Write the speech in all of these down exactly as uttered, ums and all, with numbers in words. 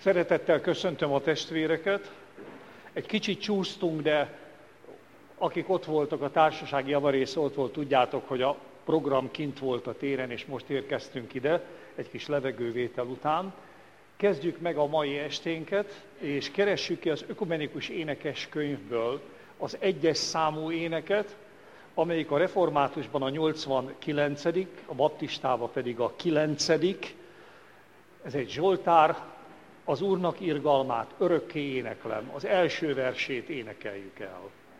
Szeretettel köszöntöm a testvéreket. Egy kicsit csúsztunk, de akik ott voltak, a társaság javarésze ott volt, tudjátok, hogy a program kint volt a téren, és most érkeztünk ide, egy kis levegővétel után. Kezdjük meg a mai esténket, és keressük ki az ökumenikus énekes könyvből az egyes számú éneket, amelyik a reformátusban a nyolcvankilencedik, a baptistában pedig a kilencedik. Ez egy zsoltár, az Úrnak irgalmát örökké éneklem, az első versét énekeljük el.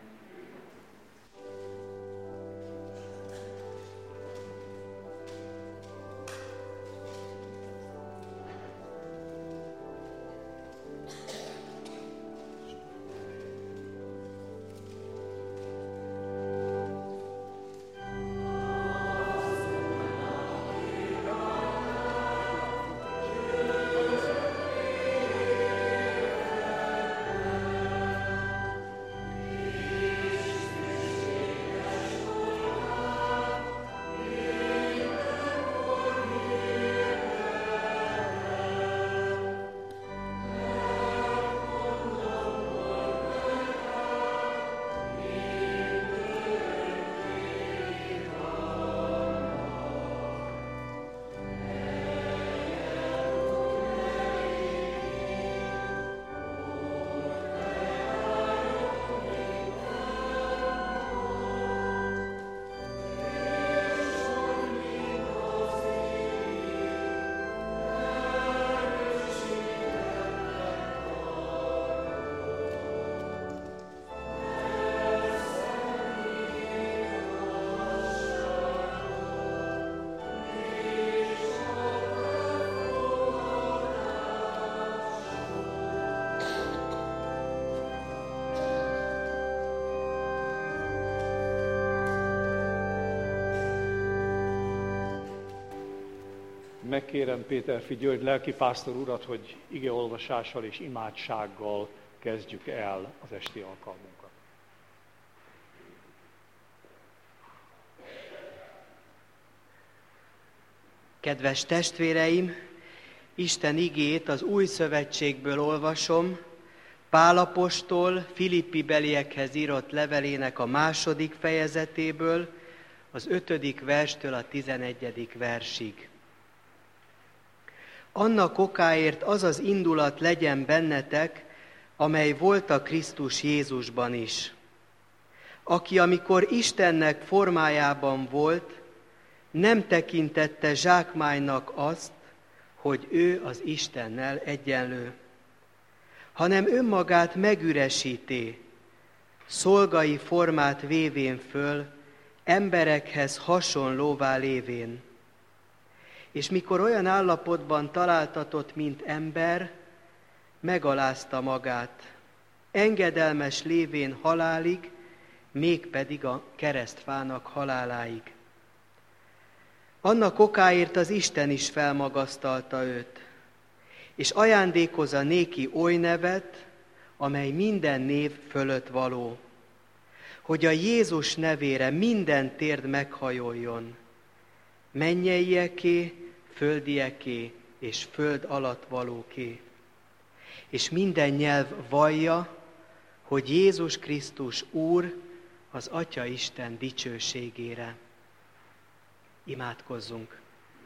Megkérem Péterfi György lelkipásztor urat, hogy igeolvasással és imádsággal kezdjük el az esti alkalmunkat. Kedves testvéreim, Isten igét az Új Szövetségből olvasom, Pál apostol Filippi beliekhez írott levelének a második fejezetéből, az ötödik verstől a tizenegyedik versig. Annak okáért az az indulat legyen bennetek, amely volt a Krisztus Jézusban is, aki amikor Istennek formájában volt, nem tekintette zsákmánynak azt, hogy ő az Istennel egyenlő, hanem önmagát megüresíté, szolgai formát vévén föl, emberekhez hasonlóvá lévén. És mikor olyan állapotban találtatott, mint ember, megalázta magát, engedelmes lévén halálig, mégpedig a keresztfának haláláig. Annak okáért az Isten is felmagasztalta őt, és ajándékozza néki oly nevet, amely minden név fölött való, hogy a Jézus nevére minden térd meghajoljon, mennyieké, földieké és föld alatt valóké, és minden nyelv vallja, hogy Jézus Krisztus Úr az Atya Isten dicsőségére. Imádkozzunk!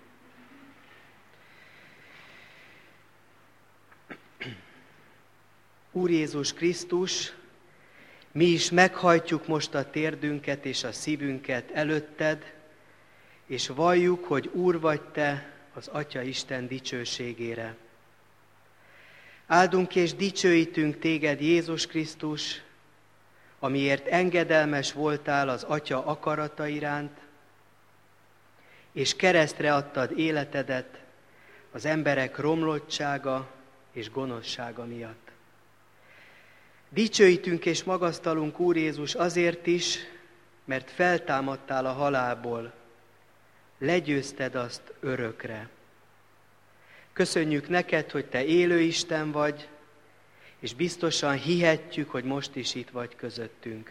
Úr Jézus Krisztus, mi is meghajtjuk most a térdünket és a szívünket előtted, és valljuk, hogy Úr vagy Te az Atya Isten dicsőségére. Áldunk és dicsőítünk Téged, Jézus Krisztus, amiért engedelmes voltál az Atya akarata iránt, és keresztre adtad életedet az emberek romlottsága és gonoszsága miatt. Dicsőítünk és magasztalunk, Úr Jézus, azért is, mert feltámadtál a halálból, legyőzted azt örökre. Köszönjük neked, hogy Te élő Isten vagy, és biztosan hihetjük, hogy most is itt vagy közöttünk.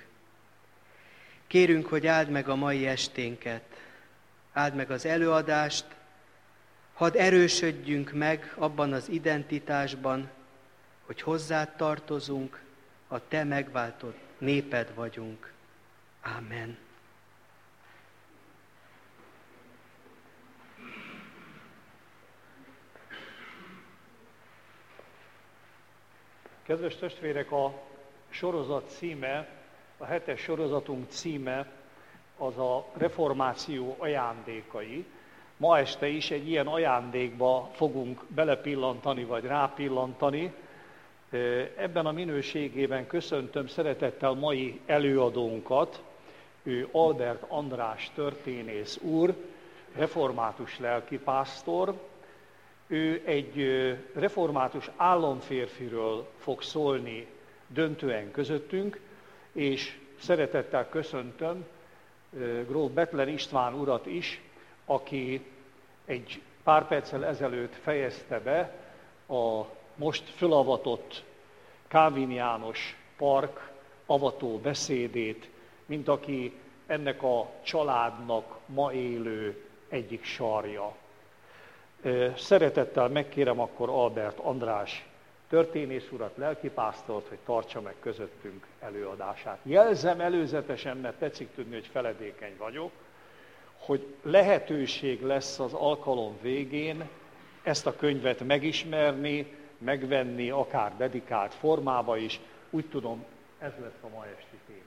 Kérünk, hogy áld meg a mai esténket, áld meg az előadást, Hadd erősödjünk meg abban az identitásban, hogy hozzád tartozunk, a te megváltott néped vagyunk. Ámen. Kedves testvérek, a sorozat címe, a hetes sorozatunk címe az a reformáció ajándékai. Ma este is egy ilyen ajándékba fogunk belepillantani, vagy rápillantani. Ebben a minőségében köszöntöm szeretettel mai előadónkat, ő Albert András történész úr, református lelkipásztor. Ő egy református államférfiről fog szólni döntően közöttünk, és szeretettel köszöntöm gróf Bethlen István urat is, aki egy pár perccel ezelőtt fejezte be a most fölavatott Kálvin János Park avató beszédét, mint aki ennek a családnak ma élő egyik sarja. Szeretettel megkérem akkor Albert András történész urat, lelkipásztort, hogy tartsa meg közöttünk előadását. Jelzem előzetesen, mert tetszik tudni, hogy feledékeny vagyok, hogy lehetőség lesz az alkalom végén ezt a könyvet megismerni, megvenni, akár dedikált formába is. Úgy tudom, ez lesz a ma esti témánk.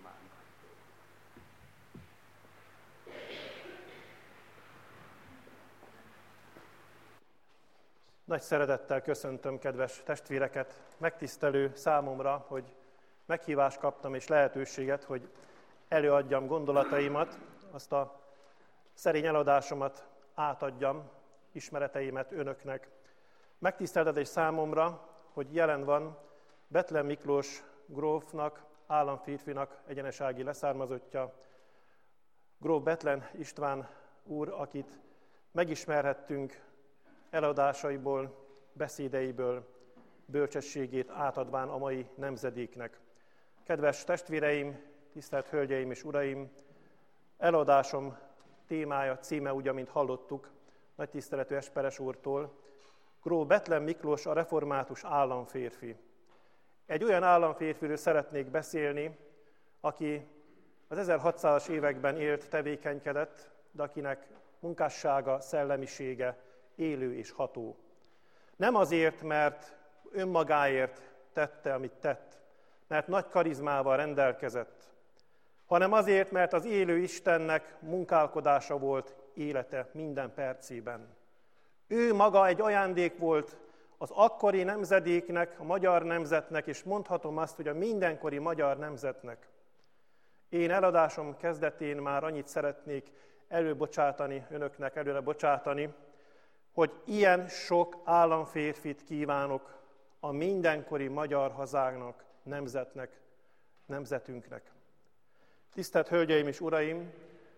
Nagy szeretettel köszöntöm kedves testvéreket. Megtisztelő számomra, hogy meghívást kaptam és lehetőséget, hogy előadjam gondolataimat, azt a szerény eladásomat átadjam, ismereteimet önöknek. Megtiszteltetés számomra, hogy jelen van Bethlen Miklós grófnak, államférfinak egyenesági leszármazottja, gróf Bethlen István úr, akit megismerhettünk eladásaiból, beszédeiből, bölcsességét átadván a mai nemzedéknek. Kedves testvéreim, tisztelt hölgyeim és uraim, eladásom témája, címe, ugye, mint hallottuk, nagy tiszteletű Esperes úrtól, gróf Bethlen Miklós, a református államférfi. Egy olyan államférfiről szeretnék beszélni, aki az ezerhatszázas években élt, tevékenykedett, de akinek munkássága, szellemisége élő és ható. Nem azért, mert önmagáért tette, amit tett, mert nagy karizmával rendelkezett, hanem azért, mert az élő Istennek munkálkodása volt élete minden percében. Ő maga egy ajándék volt az akkori nemzedéknek, a magyar nemzetnek, és mondhatom azt, hogy a mindenkori magyar nemzetnek. Én eladásom kezdetén már annyit szeretnék előbocsátani önöknek, előre bocsátani, hogy ilyen sok államférfit kívánok a mindenkori magyar hazánknak, nemzetnek, nemzetünknek. Tisztelt hölgyeim és uraim,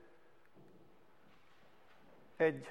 egy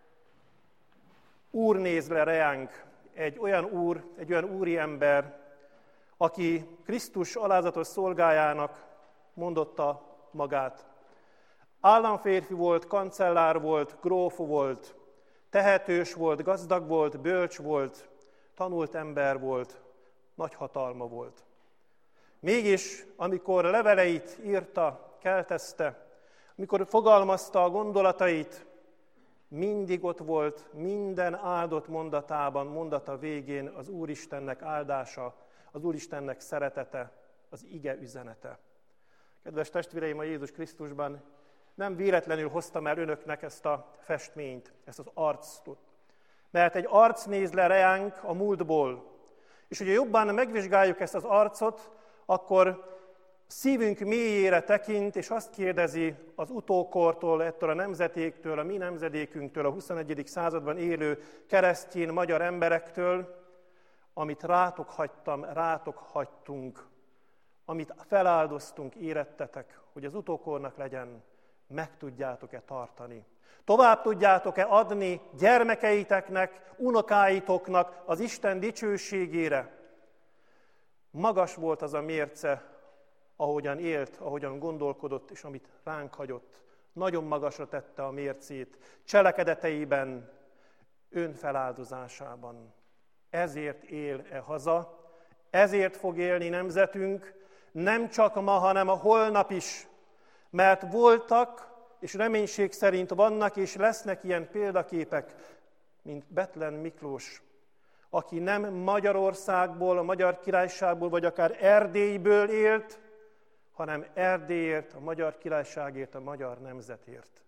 úr néz le reánk, egy olyan úr, egy olyan úri ember, aki Krisztus alázatos szolgájának mondotta magát. Államférfi volt, kancellár volt, gróf volt, tehetős volt, gazdag volt, bölcs volt, tanult ember volt, nagy hatalma volt. Mégis, amikor leveleit írta, keltezte, amikor fogalmazta a gondolatait, mindig ott volt minden áldott mondatában, mondata végén az Úristennek áldása, az Úristennek szeretete, az ige üzenete. Kedves testvéreim, a Jézus Krisztusban nem véletlenül hoztam el önöknek ezt a festményt, ezt az arcot. Mert egy arc néz le reánk a múltból. És hogyha jobban megvizsgáljuk ezt az arcot, akkor szívünk mélyére tekint, és azt kérdezi az utókortól, ettől a nemzetéktől, a mi nemzedékünktől, a huszonegyedik században élő keresztény magyar emberektől, amit rátok hagytam, rátok hagytunk, amit feláldoztunk, érettetek, hogy az utókornak legyen, meg tudjátok-e tartani. Tovább tudjátok-e adni gyermekeiteknek, unokáitoknak az Isten dicsőségére? Magas volt az a mérce, ahogyan élt, ahogyan gondolkodott, és amit ránk hagyott. Nagyon magasra tette a mércét. Cselekedeteiben önfeláldozásában. Ezért él e haza, ezért fog élni nemzetünk, nem csak ma, hanem a holnap is, mert voltak, és reménység szerint vannak és lesznek ilyen példaképek, mint Bethlen Miklós, aki nem Magyarországból, a Magyar Királyságból, vagy akár Erdélyből élt, hanem Erdélyért, a Magyar Királyságért, a magyar nemzetért.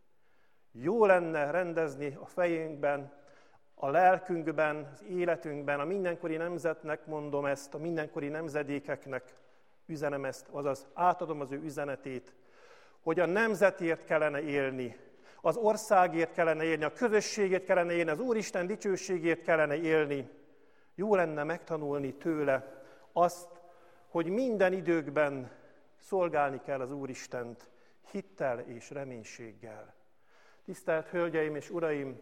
Jó lenne rendezni a fejünkben, a lelkünkben, az életünkben, a mindenkori nemzetnek mondom ezt, a mindenkori nemzedékeknek üzenem ezt, azaz átadom az ő üzenetét, hogy a nemzetért kellene élni, az országért kellene élni, a közösségért kellene élni, az Úristen dicsőségért kellene élni. Jó lenne megtanulni tőle azt, hogy minden időkben szolgálni kell az Úristent hittel és reménységgel. Tisztelt Hölgyeim és Uraim!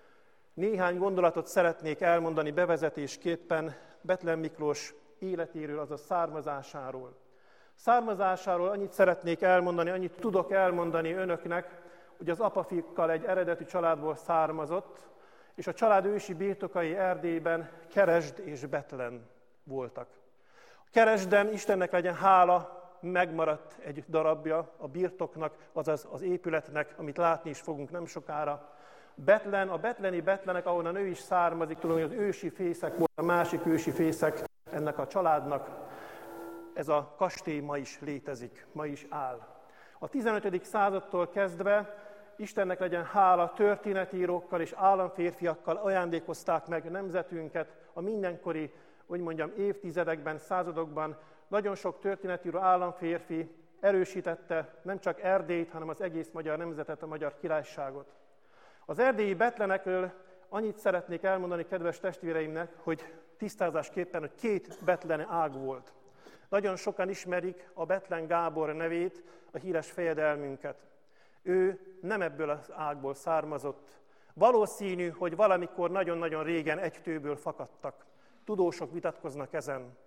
Néhány gondolatot szeretnék elmondani bevezetésképpen Bethlen Miklós életéről, azaz származásáról. Származásáról annyit szeretnék elmondani, annyit tudok elmondani önöknek, hogy az apafikkal egy eredetű családból származott, és a család ősi birtokai Erdélyben Keresd és Bethlen voltak. A Keresden, Istennek legyen hála, megmaradt egy darabja a birtoknak, azaz az épületnek, amit látni is fogunk nem sokára. Bethlen, a bethleni Bethlenek, ahonnan ő is származik, tudom, hogy az ősi fészek volt, a másik ősi fészek ennek a családnak. Ez a kastély ma is létezik, ma is áll. A tizenötödik századtól kezdve Istennek legyen hála, történetírókkal és államférfiakkal ajándékozták meg nemzetünket a mindenkori, úgy mondjam, évtizedekben, századokban. Nagyon sok történetíró államférfi erősítette nem csak Erdélyt, hanem az egész magyar nemzetet, a Magyar Királyságot. Az erdélyi Bethlenekről annyit szeretnék elmondani kedves testvéreimnek, hogy tisztázásképpen, hogy két Bethlen ág volt. Nagyon sokan ismerik a Bethlen Gábor nevét, a híres fejedelmünket. Ő nem ebből az ágból származott. Valószínű, hogy valamikor nagyon-nagyon régen egy tőből fakadtak. Tudósok vitatkoznak ezen.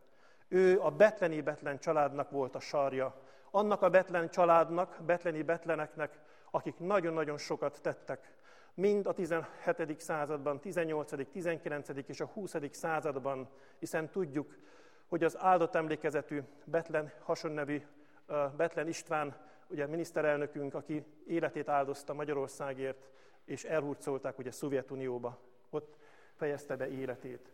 Ő a bethleni Bethlen családnak volt a sarja. Annak a Bethlen családnak, bethleni Bethleneknek, akik nagyon-nagyon sokat tettek. Mind a tizenhetedik században, tizennyolcadik, tizenkilencedik és a huszadik században, hiszen tudjuk, hogy az áldott emlékezetű Bethlen hasonnevű Bethlen István, ugye miniszterelnökünk, aki életét áldozta Magyarországért, és elhurcolták ugye Szovjetunióba, ott fejezte be életét.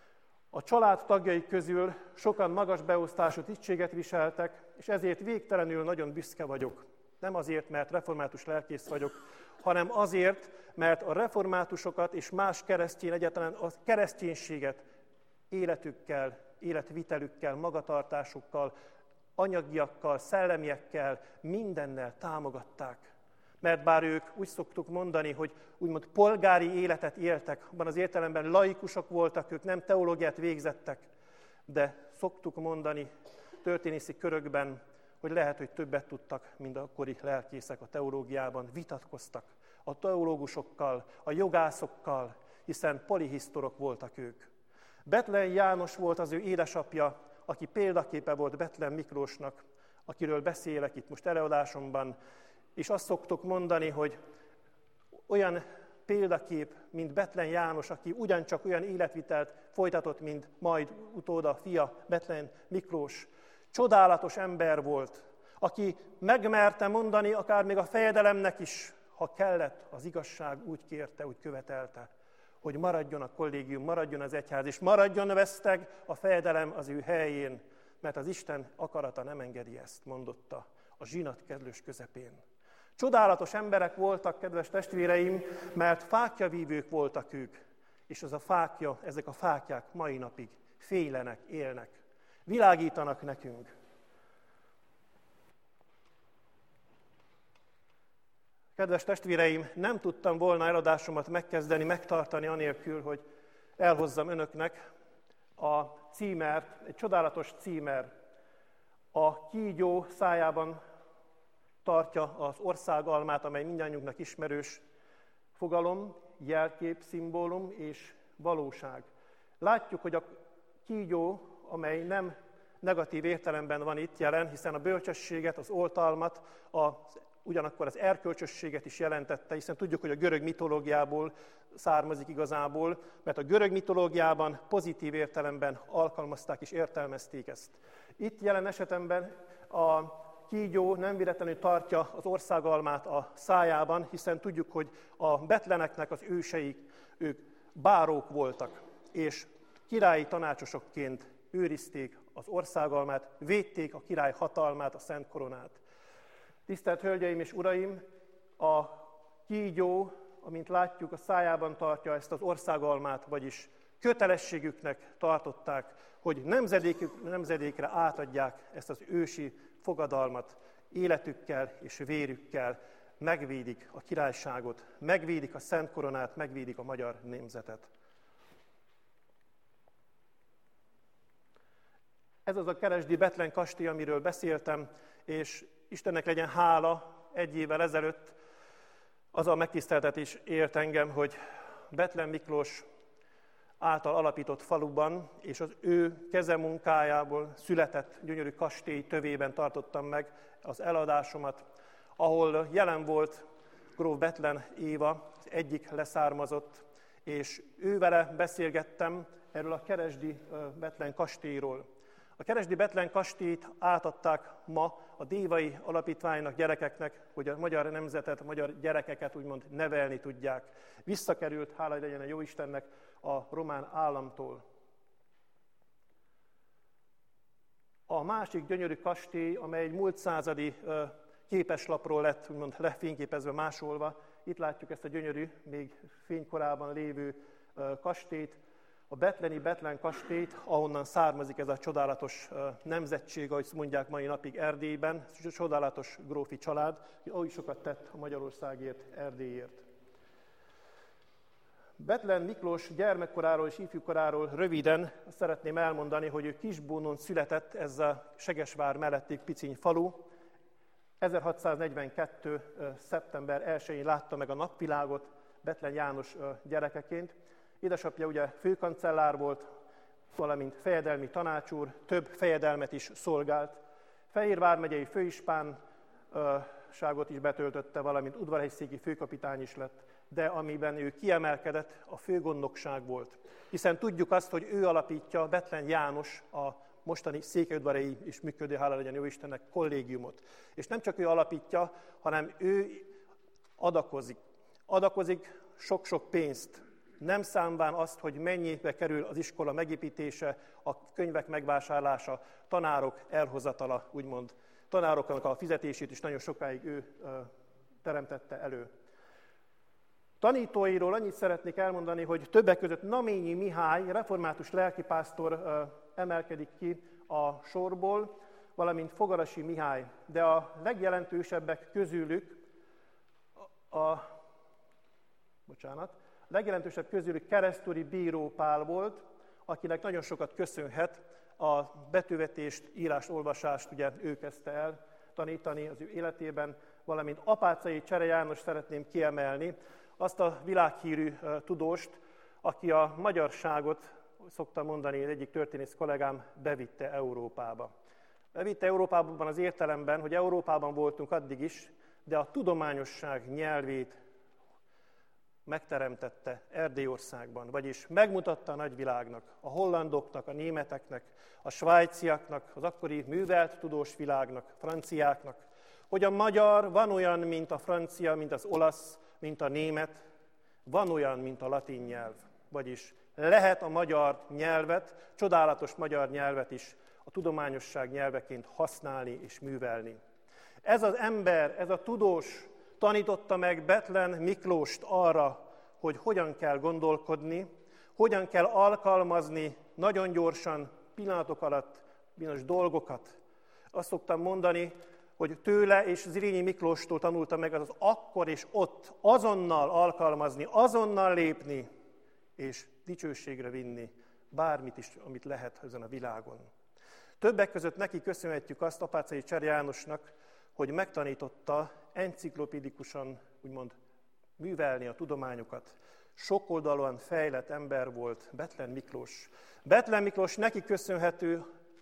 A család tagjai közül sokan magas beosztású tisztséget viseltek, és ezért végtelenül nagyon büszke vagyok. Nem azért, mert református lelkész vagyok, hanem azért, mert a reformátusokat és más keresztény, egyáltalán a kereszténységet életükkel, életvitelükkel, magatartásukkal, anyagiakkal, szellemiekkel, mindennel támogatták. Mert bár ők úgy szoktuk mondani, hogy úgymond polgári életet éltek, abban az értelemben laikusok voltak, ők nem teológiát végzettek, de szoktuk mondani történészi körökben, hogy lehet, hogy többet tudtak, mint akkori lelkészek a teológiában, vitatkoztak a teológusokkal, a jogászokkal, hiszen polihisztorok voltak ők. Bethlen János volt az ő édesapja, aki példaképe volt Bethlen Miklósnak, akiről beszélek itt most előadásomban, és azt szoktuk mondani, hogy olyan példakép, mint Bethlen János, aki ugyancsak olyan életvitelt folytatott, mint majd utóda fia Bethlen Miklós. Csodálatos ember volt, aki megmerte mondani, akár még a fejedelemnek is, ha kellett, az igazság úgy kérte, úgy követelte, hogy maradjon a kollégium, maradjon az egyház, és maradjon veszteg a fejedelem az ő helyén, mert az Isten akarata nem engedi ezt, mondotta a zsinat kedlős közepén. Csodálatos emberek voltak, kedves testvéreim, mert fáklyavívők voltak ők, és az a fákja, ezek a fáklyák mai napig félenek, élnek, világítanak nekünk. Kedves testvéreim, nem tudtam volna eladásomat megkezdeni, megtartani anélkül, hogy elhozzam önöknek a címert, egy csodálatos címer. A kígyó szájában tartja az országalmát, amely mindannyiunknak ismerős fogalom, jelkép, szimbólum és valóság. Látjuk, hogy a kígyó, amely nem negatív értelemben van itt jelen, hiszen a bölcsességet, az oltalmat, a, ugyanakkor az erkölcsösséget is jelentette, hiszen tudjuk, hogy a görög mitológiából származik igazából, mert a görög mitológiában pozitív értelemben alkalmazták és értelmezték ezt. Itt jelen esetemben a kígyó nem véletlenül tartja az országalmát a szájában, hiszen tudjuk, hogy a betleneknek az ősei, ők bárók voltak, és királyi tanácsosokként őrizték az országalmát, védték a király hatalmát, a szent koronát. Tisztelt Hölgyeim és Uraim, a kígyó, amint látjuk, a szájában tartja ezt az országalmát, vagyis kötelességüknek tartották, hogy nemzedékük, nemzedékre átadják ezt az ősi fogadalmat, életükkel és vérükkel megvédik a királyságot, megvédik a szent koronát, megvédik a magyar nemzetet. Ez az a keresdi Bethlen kastély, amiről beszéltem, és Istennek legyen hála, egy évvel ezelőtt az a megtiszteltetés ért engem, hogy Bethlen Miklós által alapított faluban, és az ő kezemunkájából született gyönyörű kastély tövében tartottam meg az eladásomat, ahol jelen volt gróf Bethlen Éva, az egyik leszármazott, és ővele beszélgettem erről a keresdi Bethlen kastélyról. A keresdi Bethlen kastélyt átadták ma a Dévai Alapítványnak, gyerekeknek, hogy a magyar nemzetet, a magyar gyerekeket úgymond nevelni tudják. Visszakerült, hála legyen a Jóistennek, a román államtól. A másik gyönyörű kastély, amely egy múlt századi képeslapról lett úgymond lefényképezve, másolva, itt látjuk ezt a gyönyörű, még fénykorában lévő kastélyt, a bethleni Bethlen kastélyt, ahonnan származik ez a csodálatos nemzetség, ahogy mondják mai napig Erdélyben, csodálatos grófi család, hogy oly sokat tett a Magyarországért, Erdélyért. Bethlen Miklós gyermekkoráról és ifjúkoráról röviden szeretném elmondani, hogy ő Kisbónon született, ez a Segesvár melletti piciny falu. ezerhatszáznegyvenkettő. szeptember elsején látta meg a napvilágot Bethlen János gyerekeként. Édesapja ugye főkancellár volt, valamint fejedelmi tanácsúr, több fejedelmet is szolgált. Fejér vármegyei főispánságot is betöltötte, valamint udvarhegyszéki főkapitány is lett, de amiben ő kiemelkedett, a főgondnokság volt. Hiszen tudjuk azt, hogy ő alapítja Bethlen János a mostani székelyudvarhelyi és működő, hála legyen jó Istennek, kollégiumot. És nem csak ő alapítja, hanem ő adakozik. Adakozik sok-sok pénzt, nem számván azt, hogy mennyibe kerül az iskola megépítése, a könyvek megvásárlása, tanárok elhozatala, úgymond. Tanároknak a fizetését is nagyon sokáig ő ö, teremtette elő. Tanítóiról annyit szeretnék elmondani, hogy többek között Naményi Mihály, református lelkipásztor ö, emelkedik ki a sorból, valamint Fogarasi Mihály, de a legjelentősebbek közülük a, a bocsánat, A legjelentősebb közülük Keresztúri Bíró Pál volt, akinek nagyon sokat köszönhet a betűvetést, írást, olvasást, ugye ő kezdte el tanítani az ő életében, valamint Apáczai Csere János szeretném kiemelni, azt a világhírű uh, tudóst, aki a magyarságot, szoktam mondani, az egyik történész kollégám, bevitte Európába. Bevitte Európában az értelemben, hogy Európában voltunk addig is, de a tudományosság nyelvét megteremtette Erdélyországban, vagyis megmutatta a nagyvilágnak, a hollandoknak, a németeknek, a svájciaknak, az akkori művelt tudós világnak, franciáknak, hogy a magyar van olyan, mint a francia, mint az olasz, mint a német, van olyan, mint a latin nyelv, vagyis lehet a magyar nyelvet, csodálatos magyar nyelvet is a tudományosság nyelveként használni és művelni. Ez az ember, ez a tudós tanította meg Bethlen Miklóst arra, hogy hogyan kell gondolkodni, hogyan kell alkalmazni nagyon gyorsan, pillanatok alatt bizonyos dolgokat. Azt szoktam mondani, hogy tőle és Zrínyi Miklóstól tanulta meg az, az akkor és ott azonnal alkalmazni, azonnal lépni, és dicsőségre vinni bármit is, amit lehet ezen a világon. Többek között neki köszönhetjük azt Apáczai Csere Jánosnak, hogy megtanította enciklopédikusan, úgymond művelni a tudományokat. Sokoldalúan fejlett ember volt Bethlen Miklós. Bethlen Miklós neki köszönhető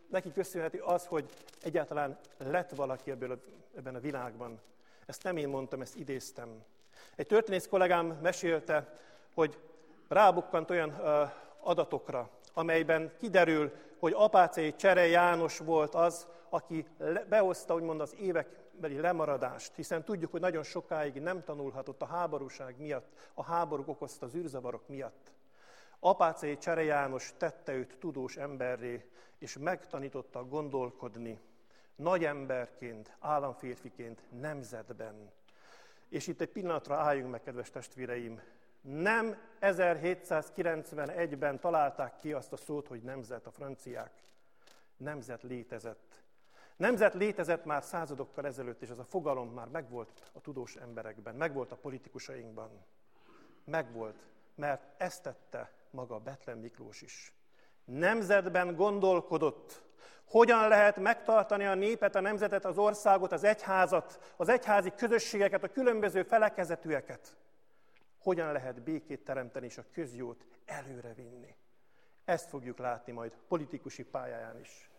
neki köszönheti az, hogy egyáltalán lett valaki ebből a, ebben a világban. Ezt nem én mondtam, ezt idéztem. Egy történész kollégám mesélte, hogy rábukkant olyan uh, adatokra, amelyben kiderül, hogy Apáczai Csere János volt az, aki le, behozta úgymond az évekbeli lemaradást, hiszen tudjuk, hogy nagyon sokáig nem tanulhatott a háborúság miatt, a háborúk okozta az űrzavarok miatt. Apáczai Csere János tette őt tudós emberré, és megtanította gondolkodni nagy emberként, államférfiként, nemzetben. És itt egy pillanatra álljunk meg, kedves testvéreim, nem ezerhétszázkilencvenegyben találták ki azt a szót, hogy nemzet, a franciák. Nemzet létezett. Nemzet létezett már századokkal ezelőtt, és ez a fogalom már megvolt a tudós emberekben, megvolt a politikusainkban. Megvolt, mert ezt tette maga Bethlen Miklós is. Nemzetben gondolkodott. Hogyan lehet megtartani a népet, a nemzetet, az országot, az egyházat, az egyházi közösségeket, a különböző felekezetűeket? Hogyan lehet békét teremteni és a közjót előrevinni? Ezt fogjuk látni majd politikusi pályáján is.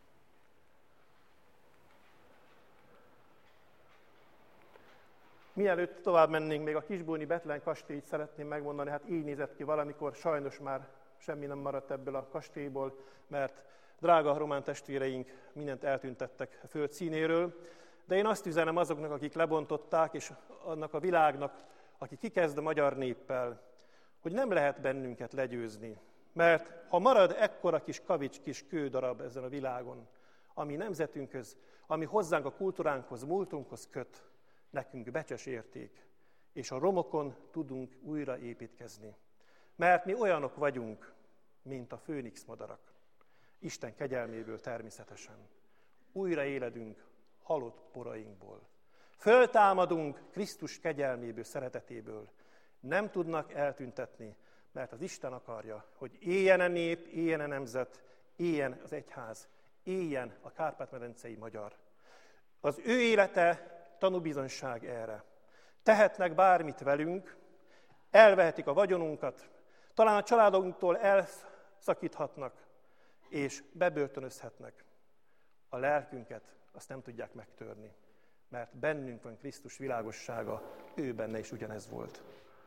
Mielőtt tovább mennénk, még a Kisbóni Bethlen kastélyt szeretném megmondani, hát így nézett ki valamikor, sajnos már semmi nem maradt ebből a kastélyból, mert drága román testvéreink mindent eltüntettek a föld színéről, de én azt üzenem azoknak, akik lebontották, és annak a világnak, aki kikezd a magyar néppel, hogy nem lehet bennünket legyőzni. Mert ha marad ekkora kis kavics, kis kődarab ezen a világon, ami nemzetünkhöz, ami hozzánk a kultúránkhoz, múltunkhoz köt, nekünk becses érték, és a romokon tudunk újra építkezni. Mert mi olyanok vagyunk, mint a főnix madarak. Isten kegyelméből természetesen. Újra éledünk halott porainkból. Föltámadunk Krisztus kegyelméből, szeretetéből. Nem tudnak eltüntetni, mert az Isten akarja, hogy éljen a nép, éljen a nemzet, éljen az egyház, éljen a Kárpát-medencei magyar. Az ő élete tanúbizonyság erre. Tehetnek bármit velünk, elvehetik a vagyonunkat, talán a családunktól elszakíthatnak, és bebörtönözhetnek. A lelkünket azt nem tudják megtörni, mert bennünk van Krisztus világossága, ő benne is ugyanez volt.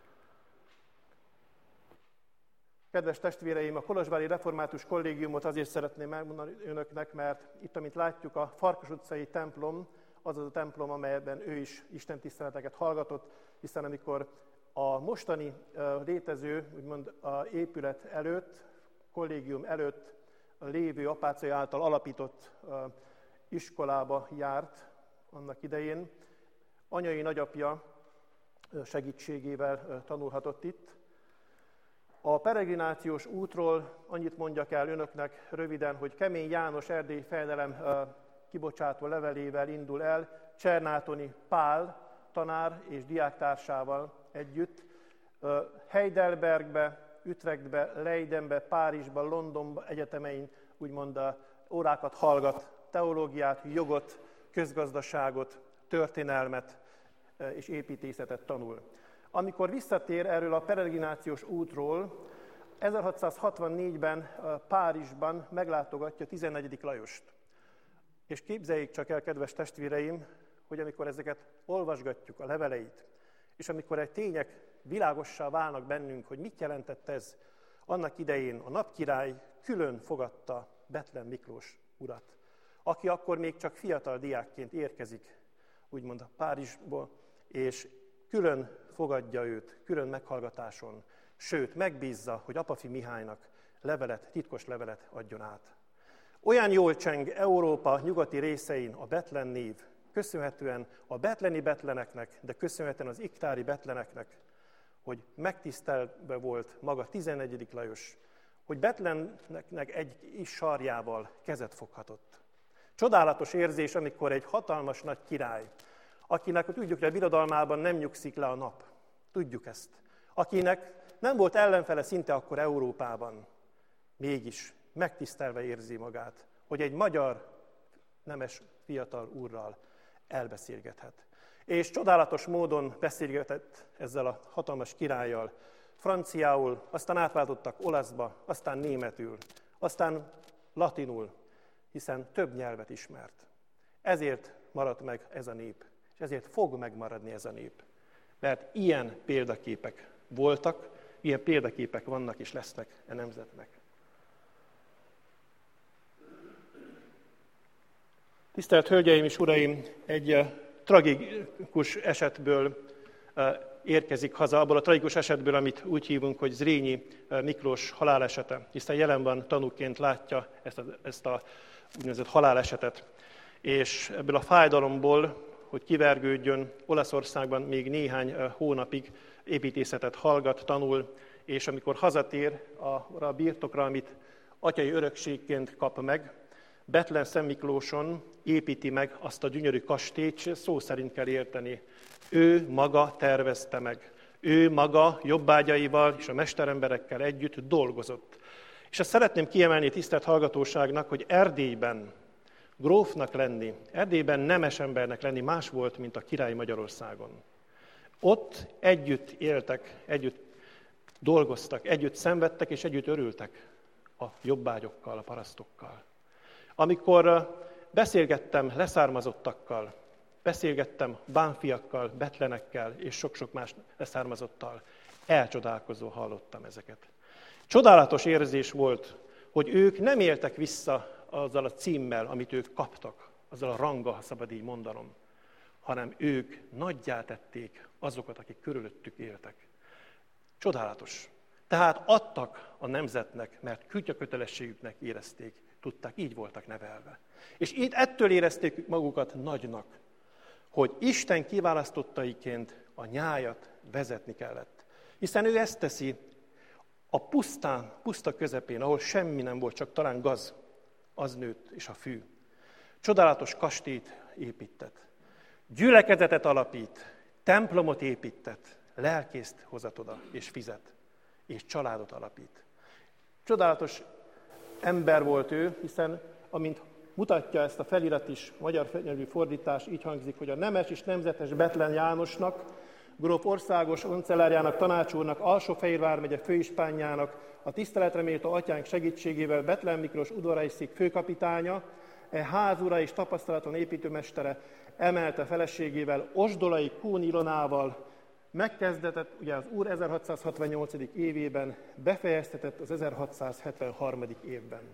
Kedves testvéreim, a Kolozsvári Református Kollégiumot azért szeretném megmondani önöknek, mert itt, amint látjuk, a Farkas utcai templom, az az a templom, amelyben ő is istentiszteleteket hallgatott, hiszen amikor a mostani uh, létező, úgymond a épület előtt, kollégium előtt lévő Apáczai által alapított uh, iskolába járt annak idején, anyai nagyapja uh, segítségével uh, tanulhatott itt. A peregrinációs útról annyit mondjak el önöknek röviden, hogy Kemény János erdélyi fejedelem uh, kibocsátó levelével indul el, Csernátoni Pál tanár és diáktársával együtt, Heidelbergbe, Utrechtbe, Leidenbe, Párizsba, Londonba, egyetemein úgymond a órákat hallgat, teológiát, jogot, közgazdaságot, történelmet és építészetet tanul. Amikor visszatér erről a peregrinációs útról, ezerhatszázhatvannégyben Párizsban meglátogatja tizennegyedik Lajost. És képzeljék csak el, kedves testvéreim, hogy amikor ezeket olvasgatjuk, a leveleit, és amikor egy tények világossá válnak bennünk, hogy mit jelentett ez, annak idején a napkirály külön fogadta Bethlen Miklós urat, aki akkor még csak fiatal diákként érkezik, úgymond a Párizsból, és külön fogadja őt, külön meghallgatáson, sőt, megbízza, hogy Apafi Mihálynak levelet, titkos levelet adjon át. Olyan jól cseng Európa nyugati részein a Bethlen név, köszönhetően a bethleni betleneknek, de köszönhetően az iktári betleneknek, hogy megtisztelve volt maga tizennegyedik Lajos, hogy Bethlennek egy is sarjával kezet foghatott. Csodálatos érzés, amikor egy hatalmas nagy király, akinek tudjuk, hogy a birodalmában nem nyugszik le a nap, tudjuk ezt, akinek nem volt ellenfele szinte akkor Európában, mégis megtisztelve érzi magát, hogy egy magyar nemes fiatal úrral elbeszélgethet. És csodálatos módon beszélgetett ezzel a hatalmas királlyal, franciául, aztán átváltottak olaszba, aztán németül, aztán latinul, hiszen több nyelvet ismert. Ezért maradt meg ez a nép, és ezért fog megmaradni ez a nép. Mert ilyen példaképek voltak, ilyen példaképek vannak és lesznek e nemzetnek. Tisztelt Hölgyeim és Uraim, egy tragikus esetből érkezik haza, abból a tragikus esetből, amit úgy hívunk, hogy Zrínyi Miklós halálesete, hiszen jelen van tanúként látja ezt a, ezt a úgynevezett halálesetet. És ebből a fájdalomból, hogy kivergődjön, Olaszországban még néhány hónapig építészetet hallgat, tanul, és amikor hazatér arra a birtokra, amit atyai örökségként kap meg, Bethlen Szentmiklóson építi meg azt a gyönyörű kastélyt, és szó szerint kell érteni. Ő maga tervezte meg. Ő maga jobbágyaival és a mesteremberekkel együtt dolgozott. És ezt szeretném kiemelni tisztelt hallgatóságnak, hogy Erdélyben grófnak lenni, Erdélyben nemes embernek lenni más volt, mint a király Magyarországon. Ott együtt éltek, együtt dolgoztak, együtt szenvedtek és együtt örültek a jobbágyokkal, a parasztokkal. Amikor beszélgettem leszármazottakkal, beszélgettem bánfiakkal, betlenekkel és sok-sok más leszármazottal, elcsodálkozó hallottam ezeket. Csodálatos érzés volt, hogy ők nem éltek vissza azzal a címmel, amit ők kaptak, azzal a ranggal, ha szabad így mondanom, hanem ők nagyjá tették azokat, akik körülöttük éltek. Csodálatos. Tehát adtak a nemzetnek, mert kutyakötelességüknek érezték, tudták, így voltak nevelve. És itt ettől érezték magukat nagynak, hogy Isten kiválasztottaiként a nyájat vezetni kellett. Hiszen ő ezt teszi a pusztán, puszta közepén, ahol semmi nem volt, csak talán gaz, az nőtt, és a fű. Csodálatos kastélyt épített, gyülekezetet alapít, templomot épített, lelkészt hozat oda, és fizet, és családot alapít. Csodálatos ember volt ő, hiszen amint mutatja ezt a felirat is, magyar nyelvű fordítás, így hangzik, hogy a nemes és nemzetes Bethlen Jánosnak, gróf országos oncelárjának, tanácsúrnak, Alsó-Fehérvár megye főispánjának, a tiszteletre méltó atyánk segítségével Bethlen Miklós udvaraiszék főkapitánya, e házura és tapasztalaton építőmestere emelte feleségével, Osdolai Kun Ilonával, megkezdetett ugye az Úr ezerhatszázhatvannyolcadik évében, befejeztetett az ezerhatszázhetvenharmadik évben.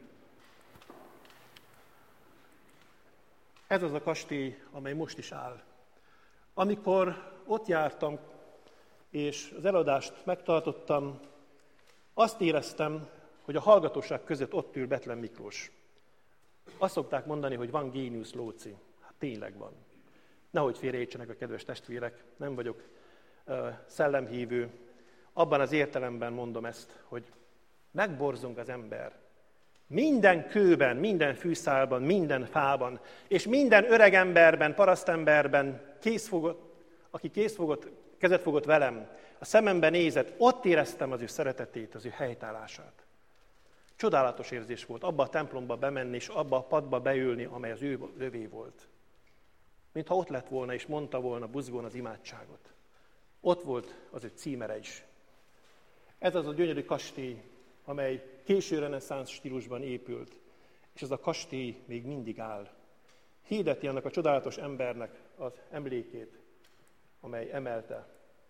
Ez az a kastély, amely most is áll. Amikor ott jártam, és az eladást megtartottam, azt éreztem, hogy a hallgatóság között ott ül Bethlen Miklós. Azt szokták mondani, hogy van géniusz lóci. Hát tényleg van. Nehogy félreértsenek a kedves testvérek, nem vagyok uh, szellemhívő. Abban az értelemben mondom ezt, hogy megborzong az ember. Minden kőben, minden fűszálban, minden fában, és minden öreg emberben, parasztemberben, készfogott, aki készfogott, kezet fogott velem, a szemembe nézett, ott éreztem az ő szeretetét, az ő helytállását. Csodálatos érzés volt abba a templomba bemenni, és abba a padba beülni, amely az ő övé volt. Mintha ott lett volna, és mondta volna buzgón az imádságot. Ott volt az ő címere is. Ez az a gyönyörű kastély, amely késő reneszánsz stílusban épült, és ez a kastély még mindig áll. Hirdeti annak a csodálatos embernek az emlékét, amely emelte.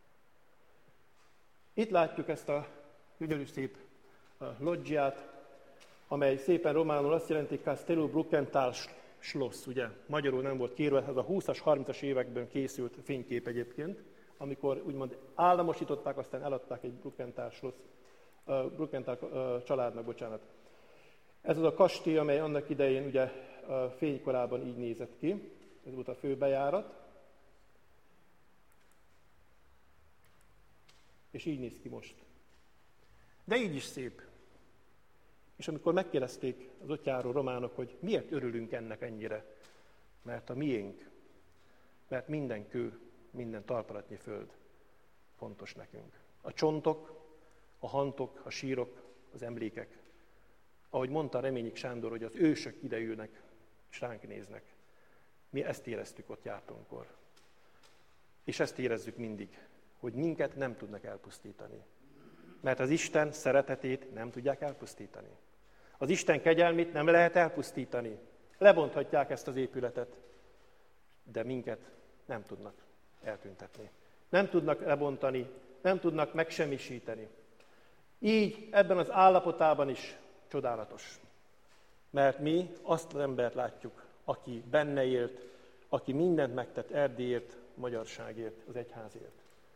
Itt látjuk ezt a gyönyörű szép loggiát, amely szépen románul azt jelenti, Castello Brukenthal Schloss, ugye? Magyarul nem volt kérve, ez a húszas, harmincas években készült fénykép egyébként, amikor úgymond államosították, aztán eladták egy Brukenthal Schloss, uh, Brukenthal uh, családnak, bocsánat. Ez az a kastély, amely annak idején ugye uh, fénykorában így nézett ki, ez volt a főbejárat, és így néz ki most. De így is szép. És amikor megkérdezték az ottjáró románok, hogy miért örülünk ennek ennyire, mert a miénk, mert minden kő, minden talpalatnyi föld fontos nekünk. A csontok, a hantok, a sírok, az emlékek. Ahogy mondta Reményik Sándor, hogy az ősök ideülnek, és ránk néznek. Mi ezt éreztük ott jártunkkor. És ezt érezzük mindig, hogy minket nem tudnak elpusztítani. Mert az Isten szeretetét nem tudják elpusztítani. Az Isten kegyelmét nem lehet elpusztítani. Lebonthatják ezt az épületet, de minket nem tudnak eltüntetni. Nem tudnak lebontani, nem tudnak megsemmisíteni. Így ebben az állapotában is csodálatos. Mert mi azt az embert látjuk, aki benne élt, aki mindent megtett Erdélyért, magyarságért, az egyházért.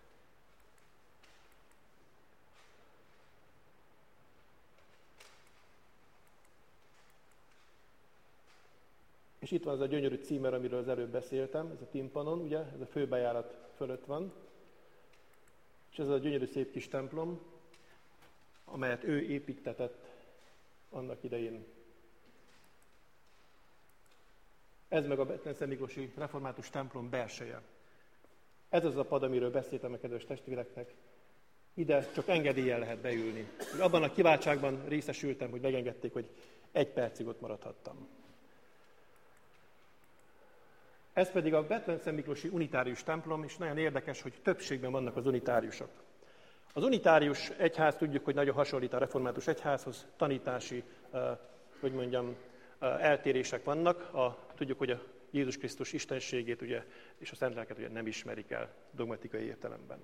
És itt van ez a gyönyörű címer, amiről az előbb beszéltem, ez a timpanon, ugye, ez a főbejárat fölött van. És ez a gyönyörű szép kis templom, amelyet ő építetett annak idején. Ez meg a Bethlen-Szentmiklósi református templom belseje. Ez az a pad, amiről beszéltem a kedves testvéreknek. Ide csak engedéllyel lehet beülni. Abban a kiváltságban részesültem, hogy megengedték, hogy egy percig ott maradhattam. Ez pedig a Bethlen-Szentmiklósi unitárius templom, és nagyon érdekes, hogy többségben vannak az unitáriusok. Az unitárius egyház tudjuk, hogy nagyon hasonlít a református egyházhoz, tanítási, hogy mondjam, eltérések vannak. A, tudjuk, hogy a Jézus Krisztus istenségét ugye, és a Szent Lelket ugye nem ismerik el dogmatikai értelemben.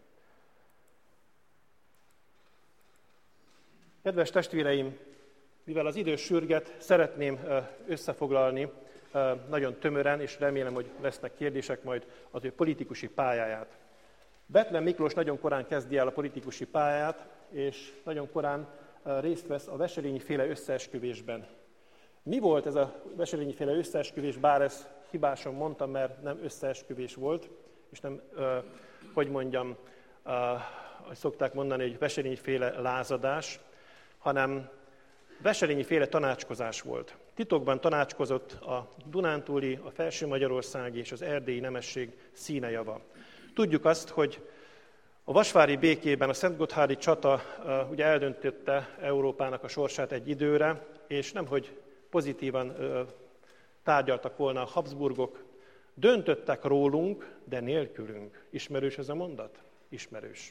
Kedves testvéreim, mivel az idő sürget, szeretném összefoglalni nagyon tömören, és remélem, hogy lesznek kérdések majd az ő politikusi pályáját. Bethlen Miklós nagyon korán kezdi el a politikusi pályáját, és nagyon korán részt vesz a Wesselényi féle összeesküvésben. Mi volt ez a Wesselényi féle összeesküvés, bár ezt hibásan mondtam, mert nem összeesküvés volt, és nem, hogy mondjam, hogy szokták mondani, hogy Wesselényi féle lázadás, hanem Wesselényi féle tanácskozás volt. Titokban tanácskozott a dunántúli, a felső-magyarországi és az erdélyi nemesség színejava. Tudjuk azt, hogy a vasvári békében a szentgotthárdi csata uh, ugye eldöntötte Európának a sorsát egy időre, és nemhogy pozitívan uh, tárgyaltak volna a Habsburgok, döntöttek rólunk, de nélkülünk. Ismerős ez a mondat? Ismerős.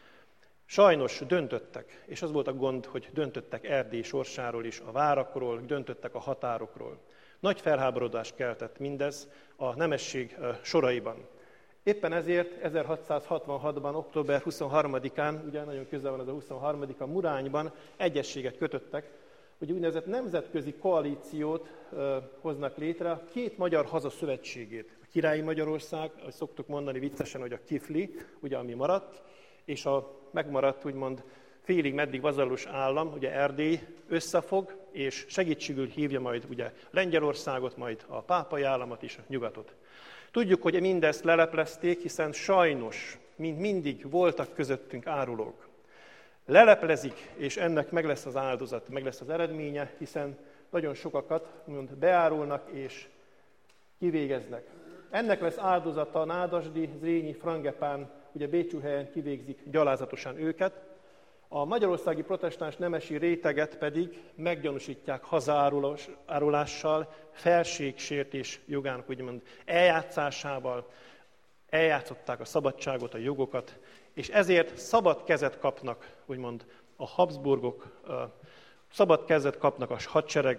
Sajnos döntöttek, és az volt a gond, hogy döntöttek Erdély sorsáról is, a várakról, döntöttek a határokról. Nagy felháborodást keltett mindez a nemesség soraiban. Éppen ezért ezerhatszázhatvanhatban, október huszonharmadikán, ugye nagyon közel van ez a huszonharmadika, Murányban egyezséget kötöttek, hogy úgynevezett nemzetközi koalíciót ö, hoznak létre, a két magyar haza szövetségét. A Királyi Magyarország, ahogy szoktuk mondani viccesen, hogy a Kifli, ugye ami maradt, és a megmaradt, úgymond félig meddig vazallus állam, ugye Erdély összefog, és segítségül hívja majd ugye Lengyelországot, majd a pápai államot és a nyugatot. Tudjuk, hogy mindezt leleplezték, hiszen sajnos, mint mindig voltak közöttünk árulók. Leleplezik, és ennek meg lesz az áldozat, meg lesz az eredménye, hiszen nagyon sokakat mond, beárulnak és kivégeznek. Ennek lesz áldozata Nádasdy, Zrínyi, Frangepán, ugye Bécsúhelyen kivégzik gyalázatosan őket. A magyarországi protestáns nemesi réteget pedig meggyanúsítják hazaárulással, felségsértés jogának úgymond eljátszásával, eljátszották a szabadságot, a jogokat, és ezért szabad kezet kapnak, úgymond a Habsburgok, szabad kezet kapnak a hadsereg,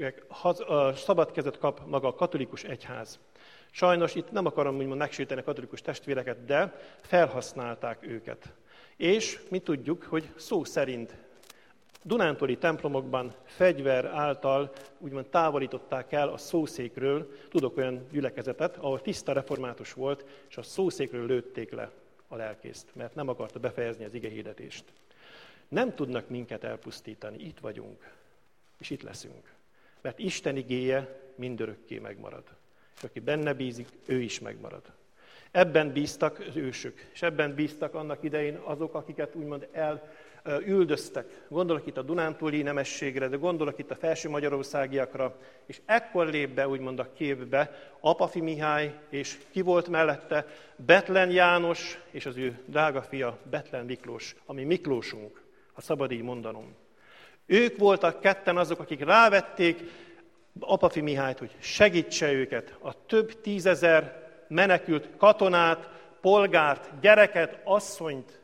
szabad kezet kap maga a katolikus egyház. Sajnos itt nem akarom úgymond megsérteni a katolikus testvéreket, de felhasználták őket. És mi tudjuk, hogy szó szerint dunántúli templomokban fegyver által úgymond távolították el a szószékről, tudok olyan gyülekezetet, ahol tiszta református volt, és a szószékről lőtték le a lelkészt, mert nem akarta befejezni az igehirdetést. Nem tudnak minket elpusztítani, itt vagyunk, és itt leszünk. Mert Isten igéje mindörökké megmarad. És aki benne bízik, ő is megmarad. Ebben bíztak az ősök, és ebben bíztak annak idején azok, akiket úgymond elüldöztek. Gondolok itt a dunántúli nemességre, de gondolok itt a felső magyarországiakra, és ekkor lép be úgymond a képbe Apafi Mihály, és ki volt mellette? Bethlen János, és az ő drága fia Bethlen Miklós, ami Miklósunk, ha szabad így mondanom. Ők voltak ketten azok, akik rávették Apafi Mihályt, hogy segítse őket, a több tízezer menekült katonát, polgárt, gyereket, asszonyt,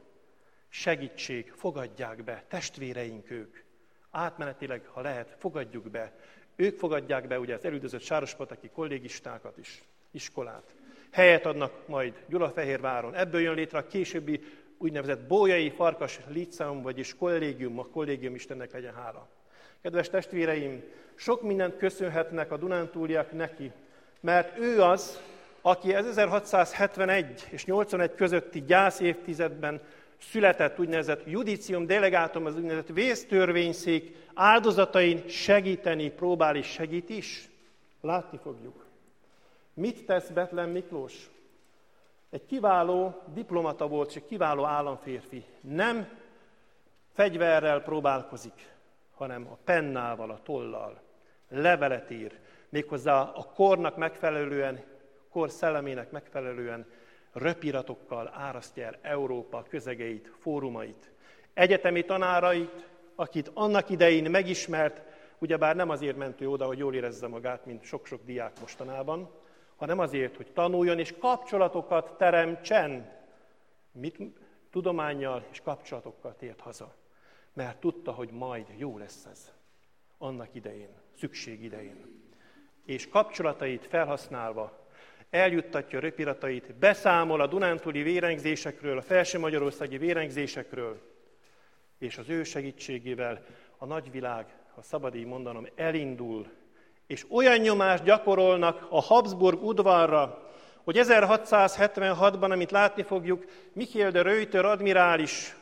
segítség, fogadják be, testvéreink ők. Átmenetileg, ha lehet, fogadjuk be Ők fogadják be ugye az elüldözött sárospataki kollégistákat is, iskolát. Helyet adnak majd Gyulafehérváron. Ebből jön létre a későbbi úgynevezett Bolyai Farkas Líceum, vagyis kollégium, a kollégium Istennek legyen hála. Kedves testvéreim, sok mindent köszönhetnek a dunántúliak neki, mert ő az, aki ezerhatszázhetvenegy és nyolcvanegy közötti gyász évtizedben született úgynevezett judicium delegátum, az úgynevezett vésztörvényszék áldozatain segíteni próbál és segít is. Látni fogjuk. Mit tesz Bethlen Miklós? Egy kiváló diplomata volt, és egy kiváló államférfi. Nem fegyverrel próbálkozik, hanem a pennával, a tollal. Levelet ír, méghozzá a kornak megfelelően, kor szellemének megfelelően röpiratokkal árasztja el Európa közegeit, fórumait. Egyetemi tanárait, akit annak idején megismert, ugyebár nem azért ment ő oda, hogy jól érezze magát, mint sok-sok diák mostanában, hanem azért, hogy tanuljon és kapcsolatokat teremtsen. Mit? Tudománnyal és kapcsolatokkal tért haza. Mert tudta, hogy majd jó lesz ez. Annak idején, szükség idején. És kapcsolatait felhasználva eljuttatja röpiratait, beszámol a dunántúli vérengzésekről, a felső-magyarországi vérengzésekről, és az ő segítségével a nagyvilág, ha szabad így mondanom, elindul, és olyan nyomást gyakorolnak a Habsburg udvarra, hogy ezerhatszázhetvenhatban, amit látni fogjuk, Michael de Ruyter admirális,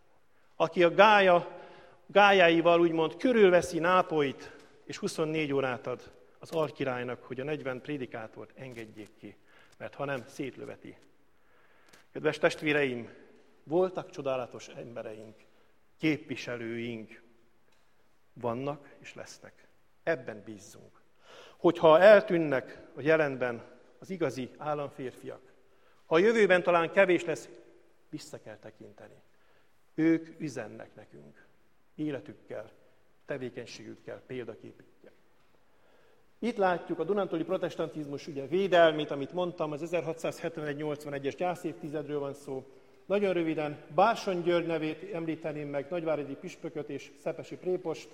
aki a gája, gályáival úgymond körülveszi Nápolyt, és huszonnégy órát ad az alkirálynak, hogy a negyven prédikátort engedjék ki, mert ha nem, szétlöveti. Kedves testvéreim, voltak csodálatos embereink, képviselőink, vannak és lesznek. Ebben bízzunk. Hogyha eltűnnek a jelenben az igazi államférfiak, ha a jövőben talán kevés lesz, vissza kell tekinteni. Ők üzennek nekünk, életükkel, tevékenységükkel, példaképükkel. Itt látjuk a dunántúli protestantizmus ugye védelmét, amit mondtam, az ezerhatszázhetvenegy nyolcvanegyes gyászévtizedről van szó. Nagyon röviden Bársony György nevét említeném meg, nagyváradi püspököt és szepesi prépost,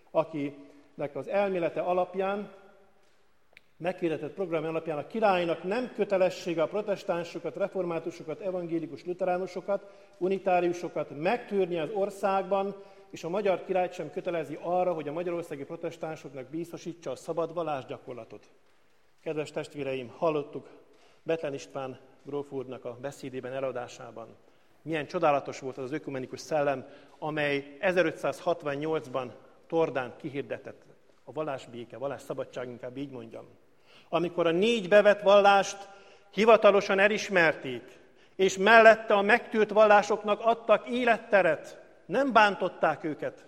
akinek az elmélete alapján, meghirdetett program alapján a királynak nem kötelessége a protestánsokat, reformátusokat, evangélikus luteránusokat, unitáriusokat megtűrni az országban, és a magyar királyt sem kötelezi arra, hogy a magyarországi protestánsoknak biztosítsa a szabad vallásgyakorlatot. Kedves testvéreim, hallottuk Bethlen István gróf úrnak a beszédében, eladásában. Milyen csodálatos volt az az ökumenikus szellem, amely ezerötszázhatvannyolcban Tordán kihirdetett a vallásbéke, vallásszabadság, inkább így mondjam. Amikor a négy bevett vallást hivatalosan elismerték, és mellette a megtűrt vallásoknak adtak életteret, nem bántották őket,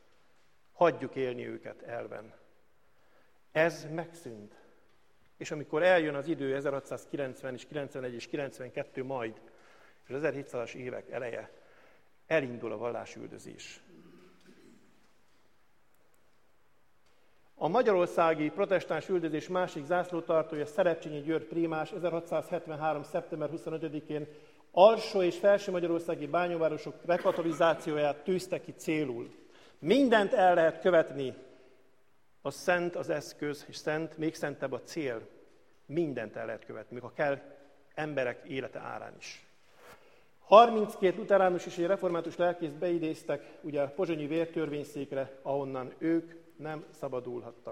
hagyjuk élni őket elven. Ez megszűnt. És amikor eljön az idő, ezerhatszázkilencven és kilencvenegy és kilencvenkettő majd, és az ezerhétszázas évek eleje, elindul a vallásüldözés. A magyarországi protestáns üldözés másik zászlótartója, Szerepcsényi György prímás ezerhatszázhetvenhárom. szeptember huszonötödikén alsó és felső magyarországi bányavárosok rekatolizációját tűzte ki célul. Mindent el lehet követni, a szent az eszköz, és szent, még szentebb a cél. Mindent el lehet követni, még ha kell emberek élete árán is. harminckét luteránus és egy református lelkészt beidéztek ugye a pozsonyi vértörvényszékre, ahonnan ők nem szabadulhattak.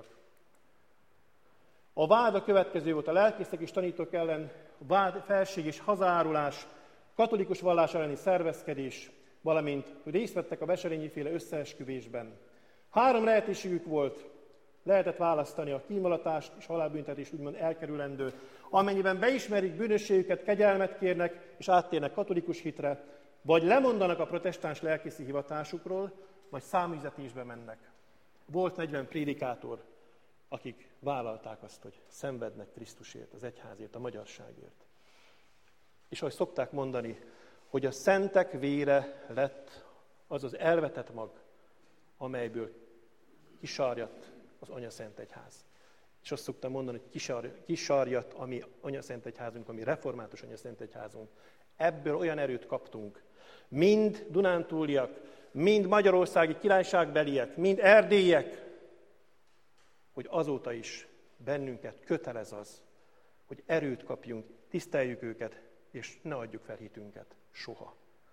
A vád a következő volt: a lelkészek és tanítók ellen vád, felség és hazárulás, katolikus vallás elleni szervezkedés, valamint hogy részt vettek a Veselényi-féle összeesküvésben. Három lehetőségük volt, lehetett választani: a kímolatást és halálbüntetést úgymond elkerülendő, amennyiben beismerik bűnösségüket, kegyelmet kérnek és áttérnek katolikus hitre, vagy lemondanak a protestáns lelkészi hivatásukról, vagy száműzetésbe mennek. Volt negyven prédikátor, akik vállalták azt, hogy szenvednek Krisztusért, az egyházért, a magyarságért. És ahogy szokták mondani, hogy a szentek vére lett az az elvetett mag, amelyből kisarjadt az Anyaszent Egyház. És azt szoktam mondani, hogy kisar, kisarjadt a mi Anyaszent Egyházunk, a mi református Anyaszent Egyházunk. Ebből olyan erőt kaptunk. Mind dunántúliak, mind magyarországi királyságbeliek, mind erdélyiek, hogy azóta is bennünket kötelez az, hogy erőt kapjunk, tiszteljük őket, és ne adjuk fel hitünket soha.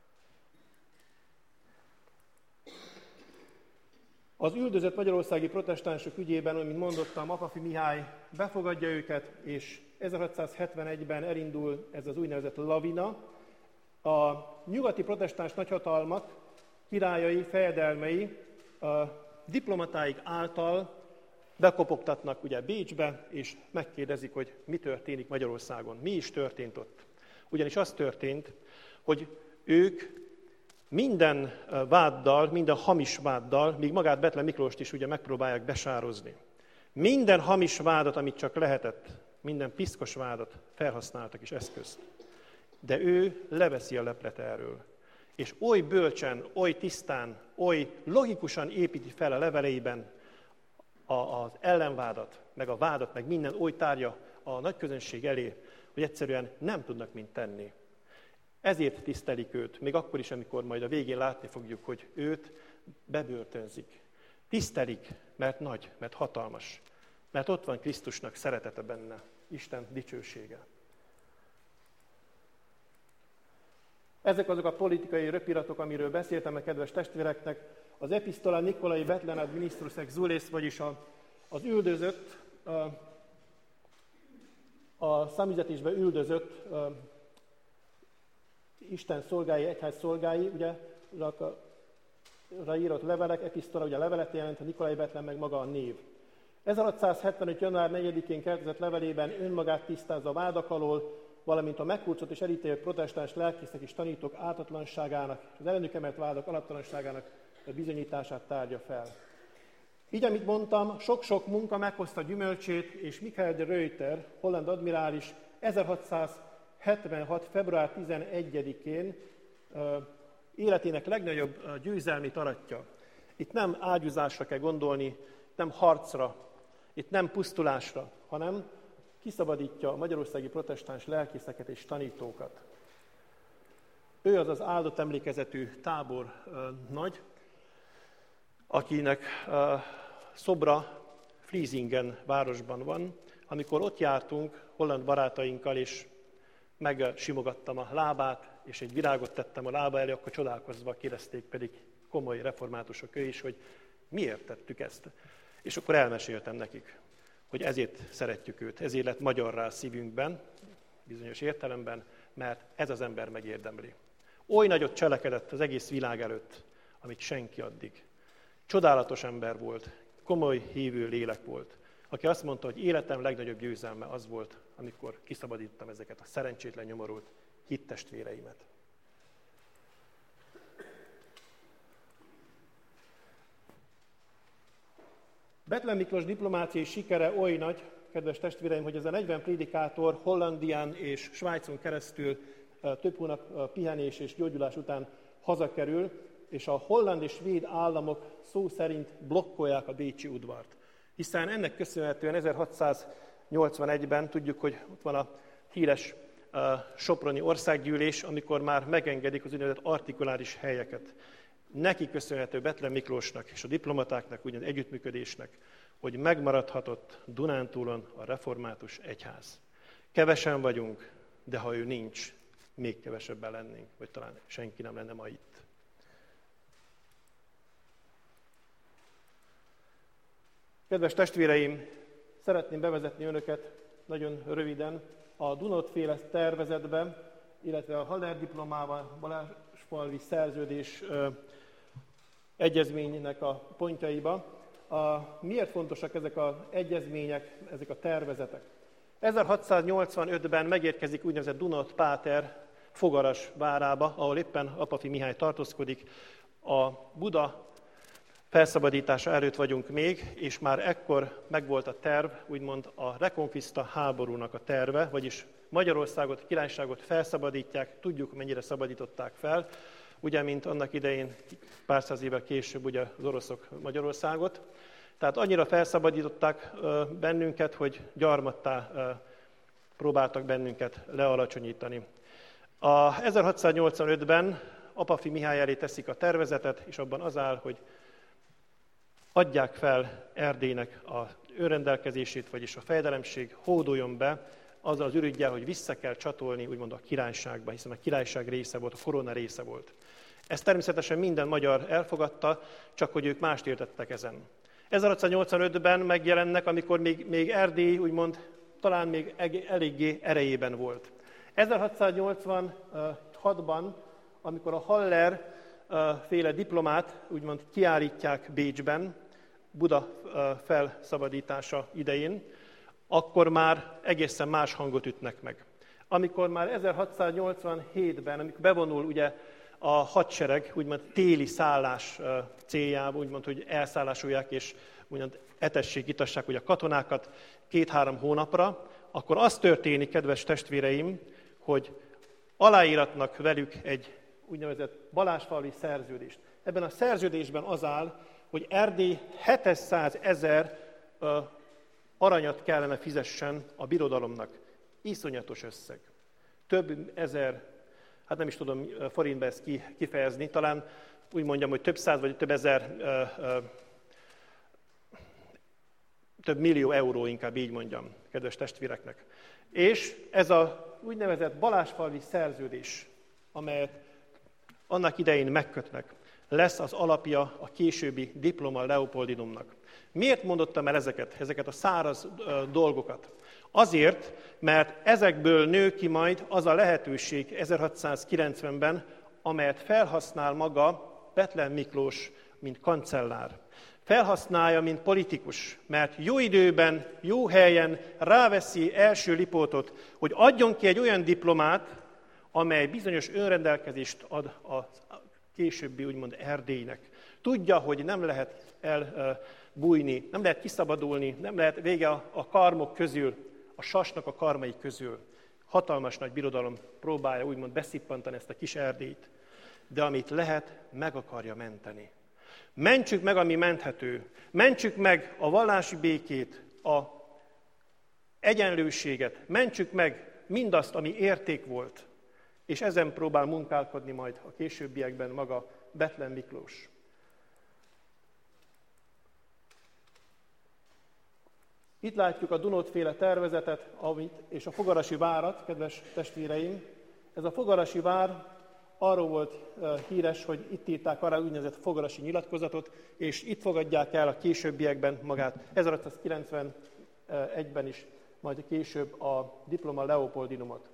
Az üldözött magyarországi protestánsok ügyében, mint mondottam, Apafi Mihály befogadja őket, és ezerhatszázhetvenegyben elindul ez az úgynevezett lavina. A nyugati protestáns nagyhatalmak királyai, fejedelmei a diplomatáik által bekopogtatnak ugye Bécsbe, és megkérdezik, hogy mi történik Magyarországon, mi is történt ott. Ugyanis az történt, hogy ők minden váddal, minden hamis váddal, míg magát Bethlen Miklóst is ugye megpróbálják besározni. Minden hamis vádat, amit csak lehetett, minden piszkos vádat felhasználtak is eszközt. De ő leveszi a leplet erről. És oly bölcsen, oly tisztán, oly logikusan építi fel a leveleiben az ellenvádat, meg a vádat, meg minden oly tárja a nagyközönség elé, hogy egyszerűen nem tudnak mint tenni. Ezért tisztelik őt, még akkor is, amikor majd a végén látni fogjuk, hogy őt bebörtönzik. Tisztelik, mert nagy, mert hatalmas, mert ott van Krisztusnak szeretete benne, Isten dicsősége. Ezek azok a politikai röpiratok, amiről beszéltem a kedves testvéreknek. Az Epistola Nicolai Bethlen ad Ministrus Exules, vagyis a, az üldözött, a, a számüzetésbe üldözött a, Isten szolgái, egyház szolgái, ugye, rá írott levelek, episztola, ugye levelet jelent, a Nicolai Bethlen meg maga a név. ezerhatszázhetvenöt. január negyedikén keltezett levelében önmagát tisztázza a vádak alól, valamint a meghurcolt és elítélt protestáns lelkészek és tanítók ártatlanságának és az ellenük emelt vádak alaptalanságának a bizonyítását tárgya fel. Így, amit mondtam, sok-sok munka meghozta gyümölcsét, és Michael de Ruyter, holland admirális ezerhatszázhetvenhat. február tizenegyedikén életének legnagyobb győzelmét aratja. Itt nem ágyúzásra kell gondolni, nem harcra, itt nem pusztulásra, hanem kiszabadítja a magyarországi protestáns lelkészeket és tanítókat. Ő az az áldott emlékezetű tábor ö, nagy, akinek ö, szobra Friesingen városban van. Amikor ott jártunk holland barátainkkal, és megsimogattam a lábát, és egy virágot tettem a lába elé, akkor csodálkozva kérdezték, pedig komoly reformátusok ő is, hogy miért tettük ezt. És akkor elmeséltem nekik, hogy ezért szeretjük őt, ezért lett magyarrá a szívünkben, bizonyos értelemben, mert ez az ember megérdemli. Oly nagyot cselekedett az egész világ előtt, amit senki addig. Csodálatos ember volt, komoly hívő lélek volt, aki azt mondta, hogy életem legnagyobb győzelme az volt, amikor kiszabadítottam ezeket a szerencsétlen nyomorult hittestvéreimet. Bethlen Miklós diplomáciai sikere oly nagy, kedves testvéreim, hogy ez a negyven prédikátor Hollandián és Svájcon keresztül több hónap pihenés és gyógyulás után hazakerül, és a holland és svéd államok szó szerint blokkolják a bécsi udvart. Hiszen ennek köszönhetően ezerhatszáznyolcvanegyben tudjuk, hogy ott van a híres uh, soproni országgyűlés, amikor már megengedik az úgynevezett artikuláris helyeket. Neki köszönhető Bethlen Miklósnak és a diplomatáknak, ugyan együttműködésnek, hogy megmaradhatott Dunántúlon a református egyház. Kevesen vagyunk, de ha ő nincs, még kevesebben lennénk, vagy talán senki nem lenne ma itt. Kedves testvéreim, szeretném bevezetni önöket nagyon röviden a Dunot-féle tervezetbe, illetve a Haller diplomával, Balázsfalvi szerződés ö, egyezménynek a pontjaiba. A, miért fontosak ezek az egyezmények, ezek a tervezetek? ezerhatszáznyolcvanötben megérkezik úgynevezett Dunot Páter Fogaras várába, ahol éppen Apafi Mihály tartózkodik. A Buda felszabadítása előtt vagyunk még, és már ekkor megvolt a terv, úgymond a rekonquista háborúnak a terve, vagyis Magyarországot, a királyságot felszabadítják, tudjuk, mennyire szabadították fel, ugye, mint annak idején pár száz évvel később ugye az oroszok Magyarországot. Tehát annyira felszabadították bennünket, hogy gyarmattá próbáltak bennünket lealacsonyítani. A ezerhatszáznyolcvanötben Apafi Mihály elé teszik a tervezetet, és abban az áll, hogy adják fel Erdélynek a önrendelkezését, vagyis a fejedelemség hódoljon be azzal az ürüggyel, hogy vissza kell csatolni úgymond a királyságba, hiszen a királyság része volt, a korona része volt. Ezt természetesen minden magyar elfogadta, csak hogy ők mást értettek ezen. ezerhatszáznyolcvanötben megjelennek, amikor még, még Erdély úgymond talán még eléggé erejében volt. ezerhatszáznyolcvanhatban, amikor a Haller féle diplomát úgymond kiállítják Bécsben, Buda felszabadítása idején, akkor már egészen más hangot ütnek meg. Amikor már ezerhatszáznyolcvanhétben, amikor bevonul ugye a hadsereg, úgymond téli szállás céljából, úgymond, hogy elszállásolják és úgymond etessék, itassák ugye a katonákat két-három hónapra, akkor az történik, kedves testvéreim, hogy aláíratnak velük egy úgynevezett balázsfalvi szerződést. Ebben a szerződésben az áll, hogy Erdély hétszázezer aranyat kellene fizessen a birodalomnak. Iszonyatos összeg. Több ezer, hát nem is tudom forintba ezt kifejezni, talán úgy mondjam, hogy több száz vagy több ezer, ö, ö, több millió euró, inkább így mondjam, kedves testvéreknek. És ez a úgynevezett balázsfalvi szerződés, amelyet annak idején megkötnek, lesz az alapja a későbbi diploma Leopoldinumnak. Miért mondottam el ezeket, ezeket a száraz ö, dolgokat? Azért, mert ezekből nő ki majd az a lehetőség ezerhatszázkilencvenben, amelyet felhasznál maga Bethlen Miklós, mint kancellár. Felhasználja, mint politikus, mert jó időben, jó helyen ráveszi első Lipótot, hogy adjon ki egy olyan diplomát, amely bizonyos önrendelkezést ad a későbbi úgymond Erdélynek. Tudja, hogy nem lehet elbújni, nem lehet kiszabadulni, nem lehet vége a karmok közül, a sasnak a karmai közül. Hatalmas nagy birodalom próbálja úgymond beszippantani ezt a kis Erdélyt, de amit lehet, meg akarja menteni. Mentsük meg, ami menthető. Mentsük meg a vallási békét, a egyenlőséget. Mentsük meg mindazt, ami érték volt. És ezen próbál munkálkodni majd a későbbiekben maga Bethlen Miklós. Itt látjuk a Dunót-féle tervezetet amit, és a fogarasi várat, kedves testvéreim. Ez a fogarasi vár arról volt híres, hogy itt írták arra úgynevezett fogarasi nyilatkozatot, és itt fogadják el a későbbiekben magát, ezerhatszázkilencvenegyben is, majd később a diploma Leopoldinumot.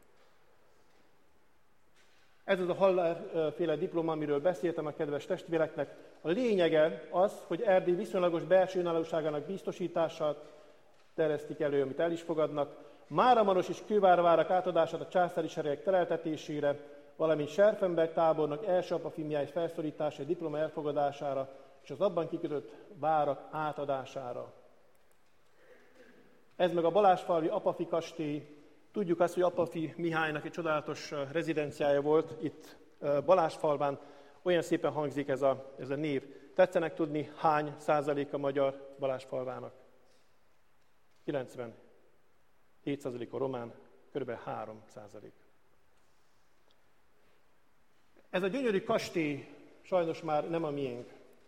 Ez az a Haller-féle diploma, amiről beszéltem a kedves testvéreknek. A lényege az, hogy Erdély viszonylagos belső önállóságának biztosítását terjesztik elő, amit el is fogadnak, Máramaros és Kővárvárak átadását a császári seregek tereltetésére, valamint Serfenberg tábornok első apafimjáj felszólítása, diploma elfogadására és az abban kikötött várak átadására. Ez meg a Balázsfalvi Apafi kastély. Tudjuk azt, hogy Apafi Mihálynak egy csodálatos rezidenciája volt itt Balázsfalván. Olyan szépen hangzik ez a, ez a név. Tetszenek tudni, hány százaléka magyar Balázsfalvának? kilencvenhét százalék a román, kb. három százalék. Ez a gyönyörű kastély sajnos már nem a miénk.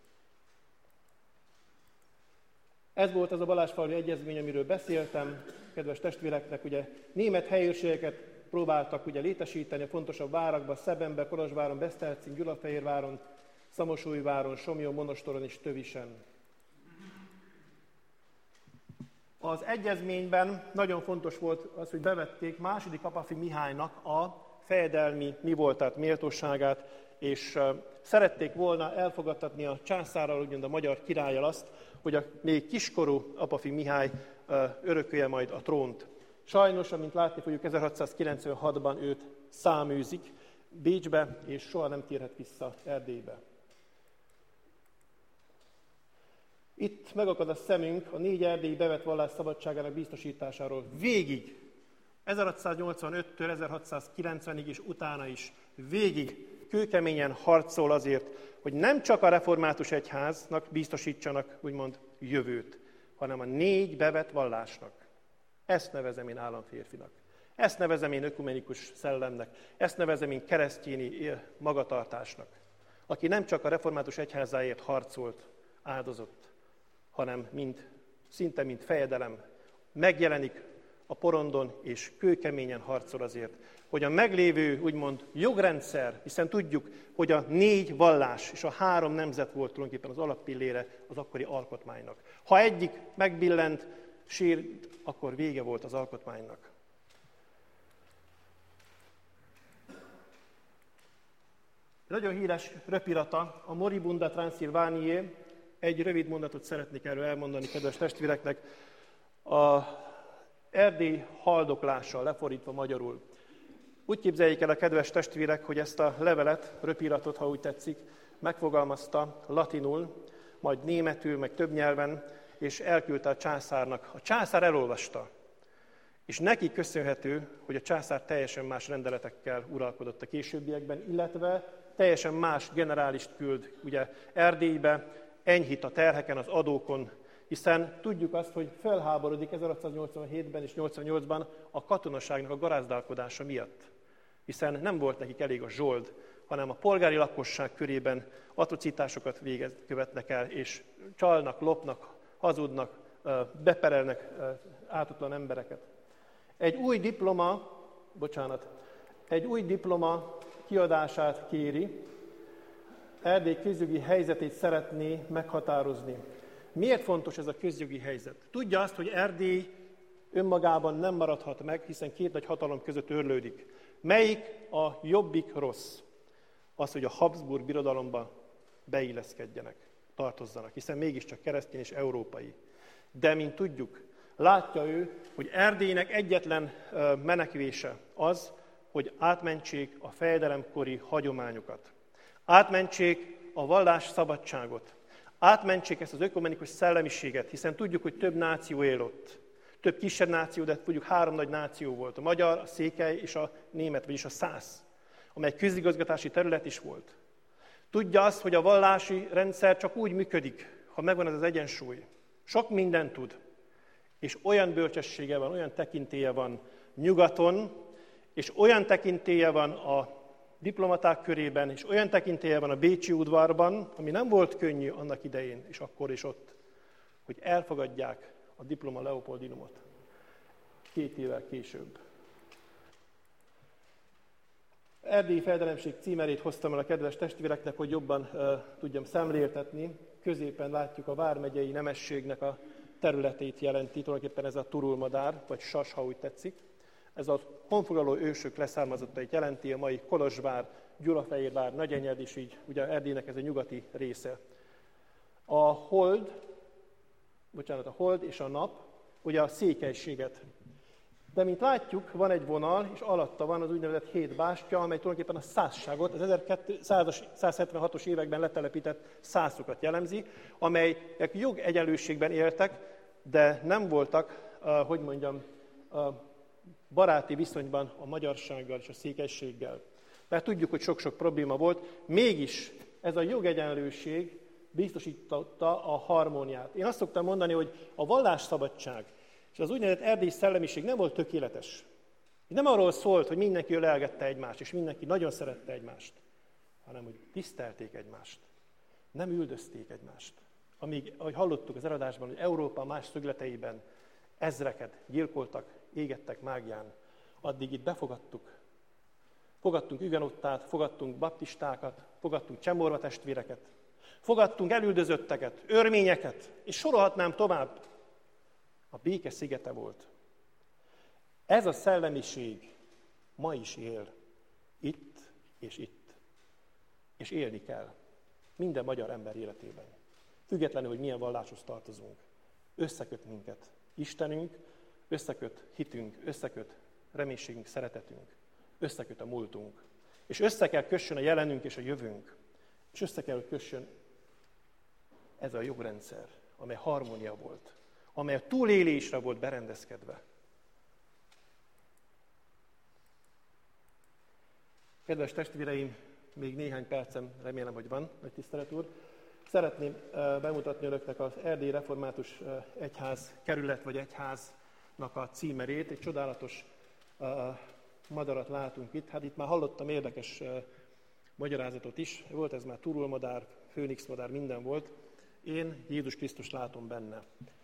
Ez volt az a Balázsfalvi egyezmény, amiről beszéltem, kedves testvéreknek, ugye német helyőrségeket próbáltak ugye létesíteni a fontosabb várakban, Szebenbe, Kolozsváron, Besztercin, Gyulafehérváron, Szamosújváron, Somlyón, Monostoron és Tövisen. Az egyezményben nagyon fontos volt az, hogy bevették második Apafi Mihálynak a fejedelmi mi voltát, méltóságát, és szerették volna elfogadtatni a császárral, úgymond a magyar királlyal azt, hogy a még kiskorú Apafi Mihály örökölje majd a trónt. Sajnos, amint látni fogjuk, ezerhatszázkilencvenhatban őt száműzik Bécsbe, és soha nem térhet vissza Erdélybe. Itt megakad a szemünk a négy erdélyi bevett vallás szabadságának biztosításáról. Végig, ezerhatszáznyolcvanöttől ezerhatszázkilencvenig és utána is végig kőkeményen harcol azért, hogy nem csak a református egyháznak biztosítsanak, úgymond, jövőt, hanem a négy bevett vallásnak. Ezt nevezem én államférfinak. Ezt nevezem én ökumenikus szellemnek. Ezt nevezem én keresztényi magatartásnak. Aki nem csak a református egyházáért harcolt, áldozott, hanem mind szinte mint fejedelem, megjelenik a porondon, és kőkeményen harcol azért, hogy a meglévő, úgymond jogrendszer, hiszen tudjuk, hogy a négy vallás és a három nemzet volt tulajdonképpen az alappillére az akkori alkotmánynak. Ha egyik megbillent, sírt, akkor vége volt az alkotmánynak. Nagyon híres röpirata, a Moribunda Transylvaniae, egy rövid mondatot szeretnék erről elmondani, kedves testvéreknek, a Erdély haldoklással lefordítva magyarul. Úgy képzeljék el a kedves testvérek, hogy ezt a levelet, röpiratot, ha úgy tetszik, megfogalmazta latinul, majd németül, meg több nyelven, és elküldte a császárnak. A császár elolvasta, és neki köszönhető, hogy a császár teljesen más rendeletekkel uralkodott a későbbiekben, illetve teljesen más generálist küld ugye Erdélybe, enyhít a terheken, az adókon, hiszen tudjuk azt, hogy felháborodik ezerhatszáznyolcvanhétben és nyolcvannyolcban a katonaságnak a garázdálkodása miatt. Hiszen nem volt nekik elég a zsold, hanem a polgári lakosság körében atrocitásokat végez, követnek el, és csalnak, lopnak, hazudnak, beperelnek ártatlan embereket. Egy új diploma, bocsánat, egy új diploma kiadását kéri, Erdély közjogi helyzetét szeretné meghatározni. Miért fontos ez a közjogi helyzet? Tudja azt, hogy Erdély önmagában nem maradhat meg, hiszen két nagy hatalom között őrlődik. Melyik a jobbik rossz? Az, hogy a Habsburg birodalomba beilleszkedjenek, tartozzanak, hiszen mégiscsak keresztény és európai. De, mint tudjuk, látja ő, hogy Erdélynek egyetlen menekvése az, hogy átmentsék a fejedelemkori hagyományokat. Átmentsék a vallás szabadságot. Átmentsék ezt az ökumenikus szellemiséget, hiszen tudjuk, hogy több náció él ott. Több kisebb náció, de tudjuk, három nagy náció volt. A magyar, a székely és a német, vagyis a szász, amely közigazgatási terület is volt. Tudja azt, hogy a vallási rendszer csak úgy működik, ha megvan ez az egyensúly. Sok mindent tud, és olyan bölcsessége van, olyan tekintélye van nyugaton, és olyan tekintélye van a diplomaták körében, és olyan tekintélye van a bécsi udvarban, ami nem volt könnyű annak idején, és akkor is ott, hogy elfogadják a diploma Leopoldinumot két évvel később. Erdélyi fejedelemség címerét hoztam el a kedves testvéreknek, hogy jobban uh, tudjam szemléltetni. Középen látjuk a vármegyei nemességnek a területét jelenti, tulajdonképpen ez a turulmadár, vagy sas, ha úgy tetszik. Ez a honfoglaló ősök leszármazottait jelenti, a mai Kolozsvár, Gyulafehérvár, Nagyenyed, és így ugye Erdélynek ez a nyugati része. A hold, bocsánat, a hold és a nap, ugye a székelységet. De mint látjuk, van egy vonal, és alatta van az úgynevezett hét bástya, amely tulajdonképpen a szászságot, az ezerszázhetvenhatos években letelepített szászokat jellemzi, amelyek jogegyenlőségben éltek, de nem voltak, hogy mondjam, baráti viszonyban a magyarsággal és a székelységgel. Mert tudjuk, hogy sok-sok probléma volt, mégis ez a jogegyenlőség biztosította a harmóniát. Én azt szoktam mondani, hogy a vallásszabadság és az úgynevezett erdélyi szellemiség nem volt tökéletes. Nem arról szólt, hogy mindenki ölelgette egymást, és mindenki nagyon szerette egymást, hanem hogy tisztelték egymást. Nem üldözték egymást. Amíg, ahogy hallottuk az eladásban, hogy Európa más szögleteiben ezreket gyilkoltak, égettek mágián, addig itt befogadtuk. Fogadtunk ügenottát, fogadtunk baptistákat, fogadtunk csemorva testvéreket, fogadtunk elüldözötteket, örményeket, és sorolhatnám tovább. A béke szigete volt. Ez a szellemiség ma is él. Itt és itt. És élni kell. Minden magyar ember életében. Függetlenül, hogy milyen valláshoz tartozunk. Összeköt minket Istenünk, összeköt hitünk, összeköt reménységünk, szeretetünk. Összeköt a múltunk. És össze kell kössön a jelenünk és a jövőnk. És össze kell, hogy kössön ez a jogrendszer, amely harmónia volt, amely a túlélésre volt berendezkedve. Kedves testvéreim, még néhány percem, remélem, hogy van, nagy tisztelet úr. Szeretném bemutatni önöknek az Erdélyi Református Egyház kerület vagy egyháznak a címerét. Egy csodálatos madarat látunk itt. Hát itt már hallottam érdekes magyarázatot is. Volt ez már turulmadár, főnixmadár, minden volt. Én Jézus Krisztust látom benne.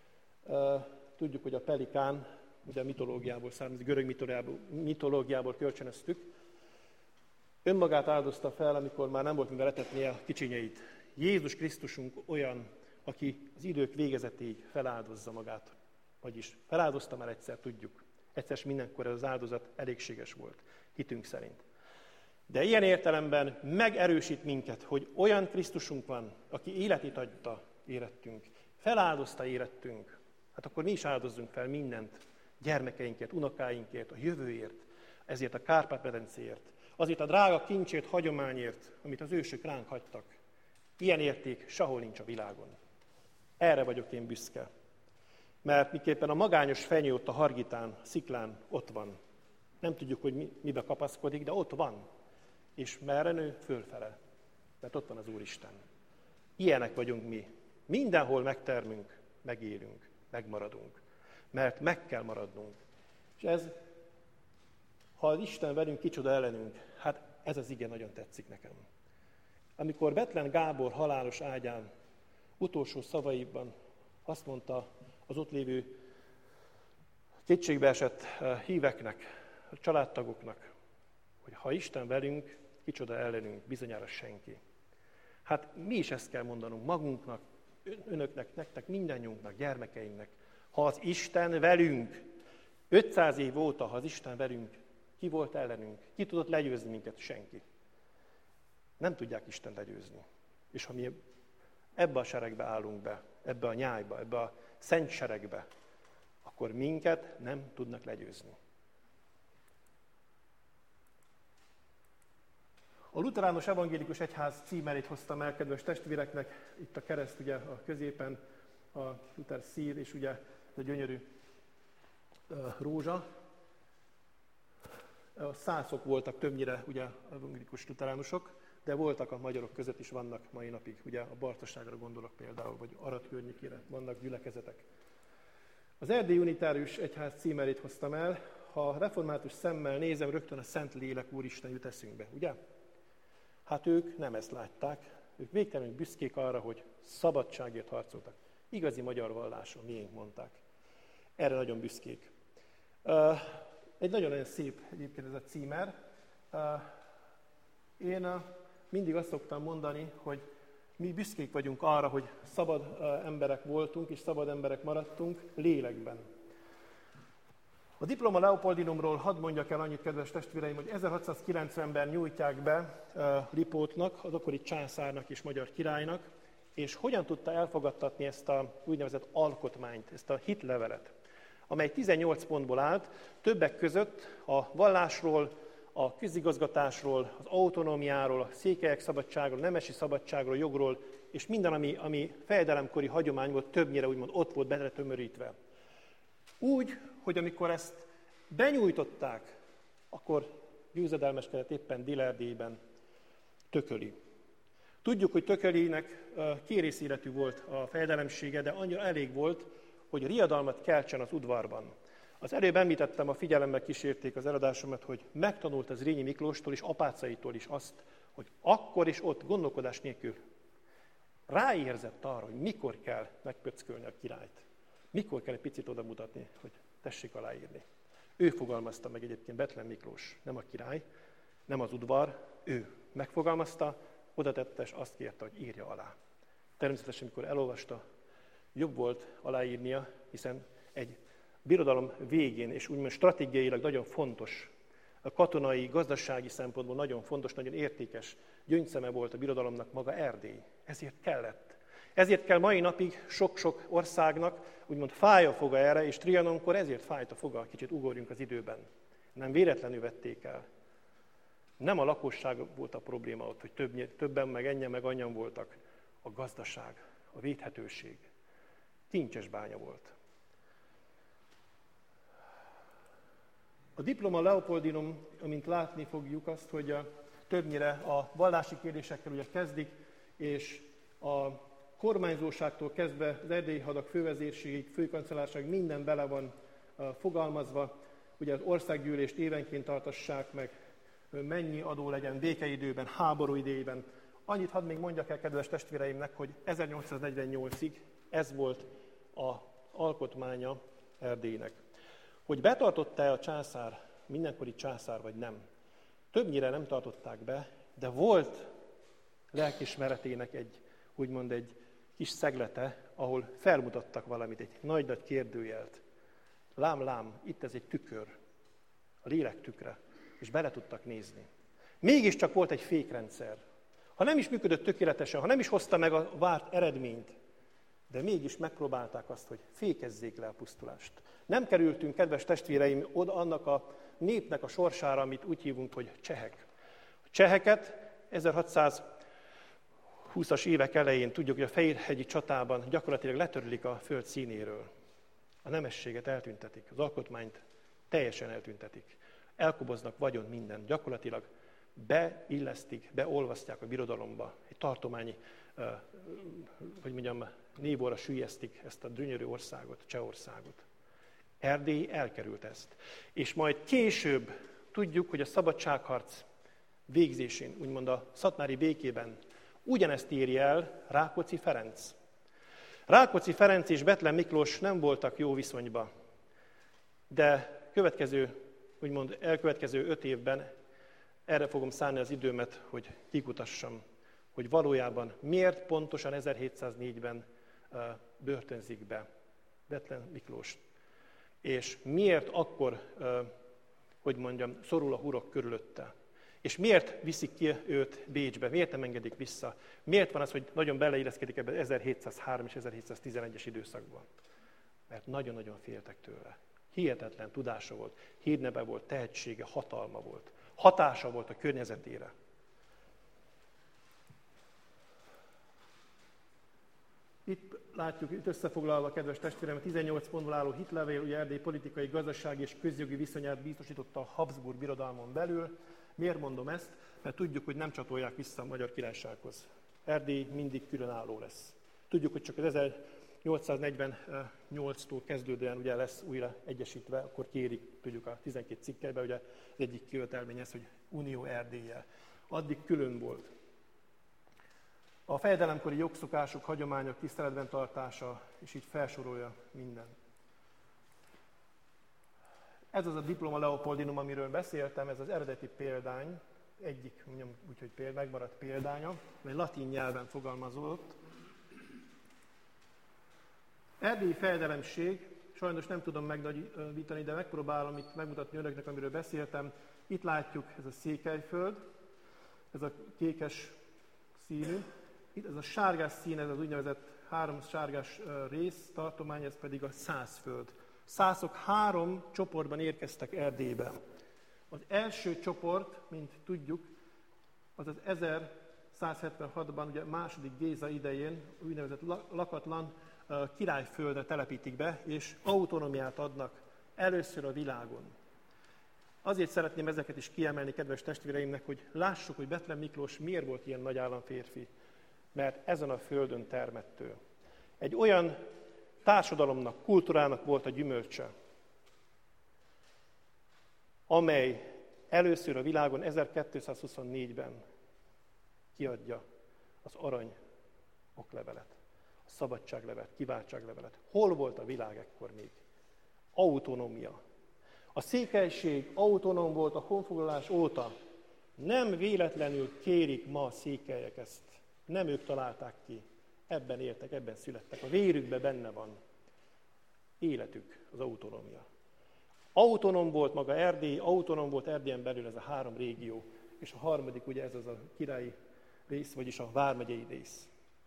Tudjuk, hogy a pelikán, ugye a mitológiából származik, görög mitológiából, mitológiából kölcsönöztük, önmagát áldozta fel, amikor már nem volt mivel etetnie a kicsinyeit. Jézus Krisztusunk olyan, aki az idők végezetéig feláldozza magát. Vagyis feláldozta már egyszer, tudjuk. Egyszer mindenkor ez az áldozat elégséges volt, hitünk szerint. De ilyen értelemben megerősít minket, hogy olyan Krisztusunk van, aki életét adta érettünk, feláldozta érettünk, hát akkor mi is áldozzunk fel mindent, gyermekeinkért, unokáinkért, a jövőért, ezért a Kárpát-medencéért, azért a drága kincsért, hagyományért, amit az ősök ránk hagytak. Ilyen érték sehol nincs a világon. Erre vagyok én büszke. Mert miképpen a magányos fenyő ott a Hargitán, sziklán ott van. Nem tudjuk, hogy mi, mibe kapaszkodik, de ott van. És merre nő? Fölfele. Mert ott van az Úristen. Ilyenek vagyunk mi. Mindenhol megtermünk, megélünk, megmaradunk. Mert meg kell maradnunk. És ez, ha az Isten velünk, kicsoda ellenünk, hát ez az ige nagyon tetszik nekem. Amikor Bethlen Gábor halálos ágyán utolsó szavaiban azt mondta az ott lévő kétségbeesett híveknek, a családtagoknak, hogy ha Isten velünk, kicsoda ellenünk, bizonyára senki. Hát mi is ezt kell mondanunk magunknak, önöknek, nektek, mindannyiunknak, gyermekeinknek. Ha az Isten velünk, ötszáz év óta, ha az Isten velünk, ki volt ellenünk? Ki tudott legyőzni minket? Senki. Nem tudják Isten legyőzni. És ha mi ebbe a seregbe állunk be, ebbe a nyájba, ebbe a szent seregbe, akkor minket nem tudnak legyőzni. A Luterános Evangélikus Egyház címerét hoztam el, kedves testvéreknek, itt a kereszt ugye a középen, a Luther szír, és ugye ez a gyönyörű uh, rózsa. A szászok voltak többnyire ugye evangélikus luteránusok, de voltak a magyarok között is, vannak mai napig, ugye a Bartosságra gondolok például, vagy Arad környékére vannak gyülekezetek. Az Erdélyi Unitárius Egyház címerét hoztam el, ha református szemmel nézem, rögtön a Szent Lélek Úristen jut eszünkbe, ugye? Hát ők nem ezt látták, ők végtelenül büszkék arra, hogy szabadságért harcoltak. Igazi magyar vallás, a miénk mondták. Erre nagyon büszkék. Uh, egy nagyon-nagyon szép egyébként ez a címer. Uh, én uh, mindig azt szoktam mondani, hogy mi büszkék vagyunk arra, hogy szabad uh, emberek voltunk, és szabad emberek maradtunk lélekben. A Diploma Leopoldinumról hadd mondjak el annyit, kedves testvéreim, hogy ezerhatszázkilencvenben nyújtják be uh, Lipótnak, az akkori császárnak és magyar királynak, és hogyan tudta elfogadtatni ezt a úgynevezett alkotmányt, ezt a hitlevelet, amely tizennyolc pontból állt, többek között a vallásról, a közigazgatásról, az autonómiáról, a székelyek szabadságról, nemesi szabadságról, jogról, és minden, ami, ami fejedelemkori hagyomány volt, többnyire úgymond ott volt beletömörítve. Úgy, hogy amikor ezt benyújtották, akkor győzedelmeskedett éppen Dilerdélyben Tököli. Tudjuk, hogy Tökölinek kérészéletű volt a fejedelemsége, de annyira elég volt, hogy riadalmat keltsen az udvarban. Az előbb említettem, a figyelemmel kísérték az eladásomat, hogy megtanult az Rényi Miklóstól és apácaitól is azt, hogy akkor is ott gondolkodás nélkül ráérzett arra, hogy mikor kell megpöckölni a királyt. Mikor kell egy picit oda mutatni, hogy tessék aláírni. Ő fogalmazta meg egyébként, Bethlen Miklós, nem a király, nem az udvar, ő megfogalmazta, oda tette, és azt kérte, hogy írja alá. Természetesen, amikor elolvasta, jobb volt aláírnia, hiszen egy birodalom végén, és úgymond stratégiailag nagyon fontos, a katonai, gazdasági szempontból nagyon fontos, nagyon értékes gyöngyszeme volt a birodalomnak maga Erdély. Ezért kellett. Ezért kell mai napig sok-sok országnak, úgymond fáj a foga erre, és Trianonkor ezért fájt a foga, kicsit ugorjunk az időben. Nem véletlenül vették el. Nem a lakosság volt a probléma ott, hogy több, többen, meg ennyien, meg annyian voltak. A gazdaság, a védhetőség. Tincses bánya volt. A Diploma Leopoldinum, amint látni fogjuk azt, hogy a, többnyire a vallási kérdésekkel ugye kezdik, és a kormányzóságtól kezdve az erdélyi hadak fővezérségig, főkancellárság minden bele van uh, fogalmazva, ugye az országgyűlést évenként tartassák meg, mennyi adó legyen békeidőben, háború idejében. Annyit hadd még mondjak el, kedves testvéreimnek, hogy ezernyolcszáznegyvennyolcig ez volt a alkotmánya Erdélynek. Hogy betartotta-e a császár, mindenkori császár vagy nem, többnyire nem tartották be, de volt lelkismeretének egy, úgymond egy kis szeglete, ahol felmutattak valamit, egy nagy-nagy kérdőjelt. Lám, lám, itt ez egy tükör, a lélek tükre, és bele tudtak nézni. Mégiscsak volt egy fékrendszer. Ha nem is működött tökéletesen, ha nem is hozta meg a várt eredményt, de mégis megpróbálták azt, hogy fékezzék le a pusztulást. Nem kerültünk, kedves testvéreim, oda annak a népnek a sorsára, amit úgy hívunk, hogy csehek. A cseheket ezerhatszázhúszas évek elején tudjuk, hogy a Fehérhegyi csatában gyakorlatilag letörlik a föld színéről. A nemességet eltüntetik, az alkotmányt teljesen eltüntetik. Elkoboznak vagyon mindent, gyakorlatilag beillesztik, beolvasztják a birodalomba, egy tartományi, hogy mondjam, névóra süllyesztik ezt a gyönyörű országot, Csehországot. Erdély elkerült ezt. És majd később tudjuk, hogy a szabadságharc végzésén, úgymond a szatmári békében ugyanezt írja el Rákóczi Ferenc. Rákóczi Ferenc és Bethlen Miklós nem voltak jó viszonyban, de következő, úgymond elkövetkező öt évben erre fogom szánni az időmet, hogy kikutassam, hogy valójában miért pontosan ezerhétszáznégyben uh, börtönzik be Bethlen Miklós, és miért akkor, uh, hogy mondjam, szorul a hurok körülötte, és miért viszik ki őt Bécsbe, miért nem engedik vissza, miért van az, hogy nagyon beleilleszkedik ebbe ezerhétszázhárom és ezerhétszáztizenegyes időszakban, mert nagyon-nagyon féltek tőle. Hihetetlen tudása volt, hírneve volt, tehetsége, hatalma volt. Hatása volt a környezetére. Itt látjuk, itt összefoglalva, kedves testvérem, a tizennyolc pontból álló hitlevél, ugye Erdély politikai, gazdasági és közjogi viszonyát biztosította a Habsburg birodalmon belül. Miért mondom ezt? Mert tudjuk, hogy nem csatolják vissza a Magyar Királysághoz. Erdély mindig különálló lesz. Tudjuk, hogy csak az ezernyolcszáznegyvennyolctól kezdődően ugye lesz újra egyesítve, akkor kérik, tudjuk a tizenkét cikkelyben, ugye az egyik követelmény ez, hogy Unió Erdéllyel. Addig külön volt. A fejedelemkori jogszokások, hagyományok tiszteletben tartása, és így felsorolja minden. Ez az a diploma Leopoldinum, amiről beszéltem, ez az eredeti példány, egyik, mondjam, úgyhogy péld, megmaradt példánya, mely latin nyelven fogalmazott. Erdélyi fejedelemség, sajnos nem tudom megnagyítani, de megpróbálom itt megmutatni önöknek, amiről beszéltem. Itt látjuk, ez a Székelyföld, ez a kékes színű. Itt ez a sárgás szín, ez az úgynevezett három sárgás rész, tartomány, ez pedig a Szászföld. Szászok három csoportban érkeztek Erdélybe. Az első csoport, mint tudjuk, az az ezerszázhetvenhatban, ugye második Géza idején úgynevezett lakatlan királyföldre telepítik be, és autonómiát adnak először a világon. Azért szeretném ezeket is kiemelni, kedves testvéreimnek, hogy lássuk, hogy Bethlen Miklós miért volt ilyen nagy államférfi. Mert ezen a földön termett ő. Egy olyan társadalomnak, kultúrának volt a gyümölcse, amely először a világon ezerkétszázhuszonnégyben kiadja az arany oklevelet, a szabadságlevelet, kiváltságlevelet. Hol volt a világ ekkor még? Autonómia. A székelység autonóm volt a honfoglalás óta. Nem véletlenül kérik ma a székelyek ezt. Nem ők találták ki. Ebben éltek, ebben születtek. A vérükben benne van. Életük az autonómia. Autonóm volt maga Erdély, autonóm volt Erdélyen belül ez a három régió. És a harmadik ugye ez az a királyi rész, vagyis a vármegyei rész.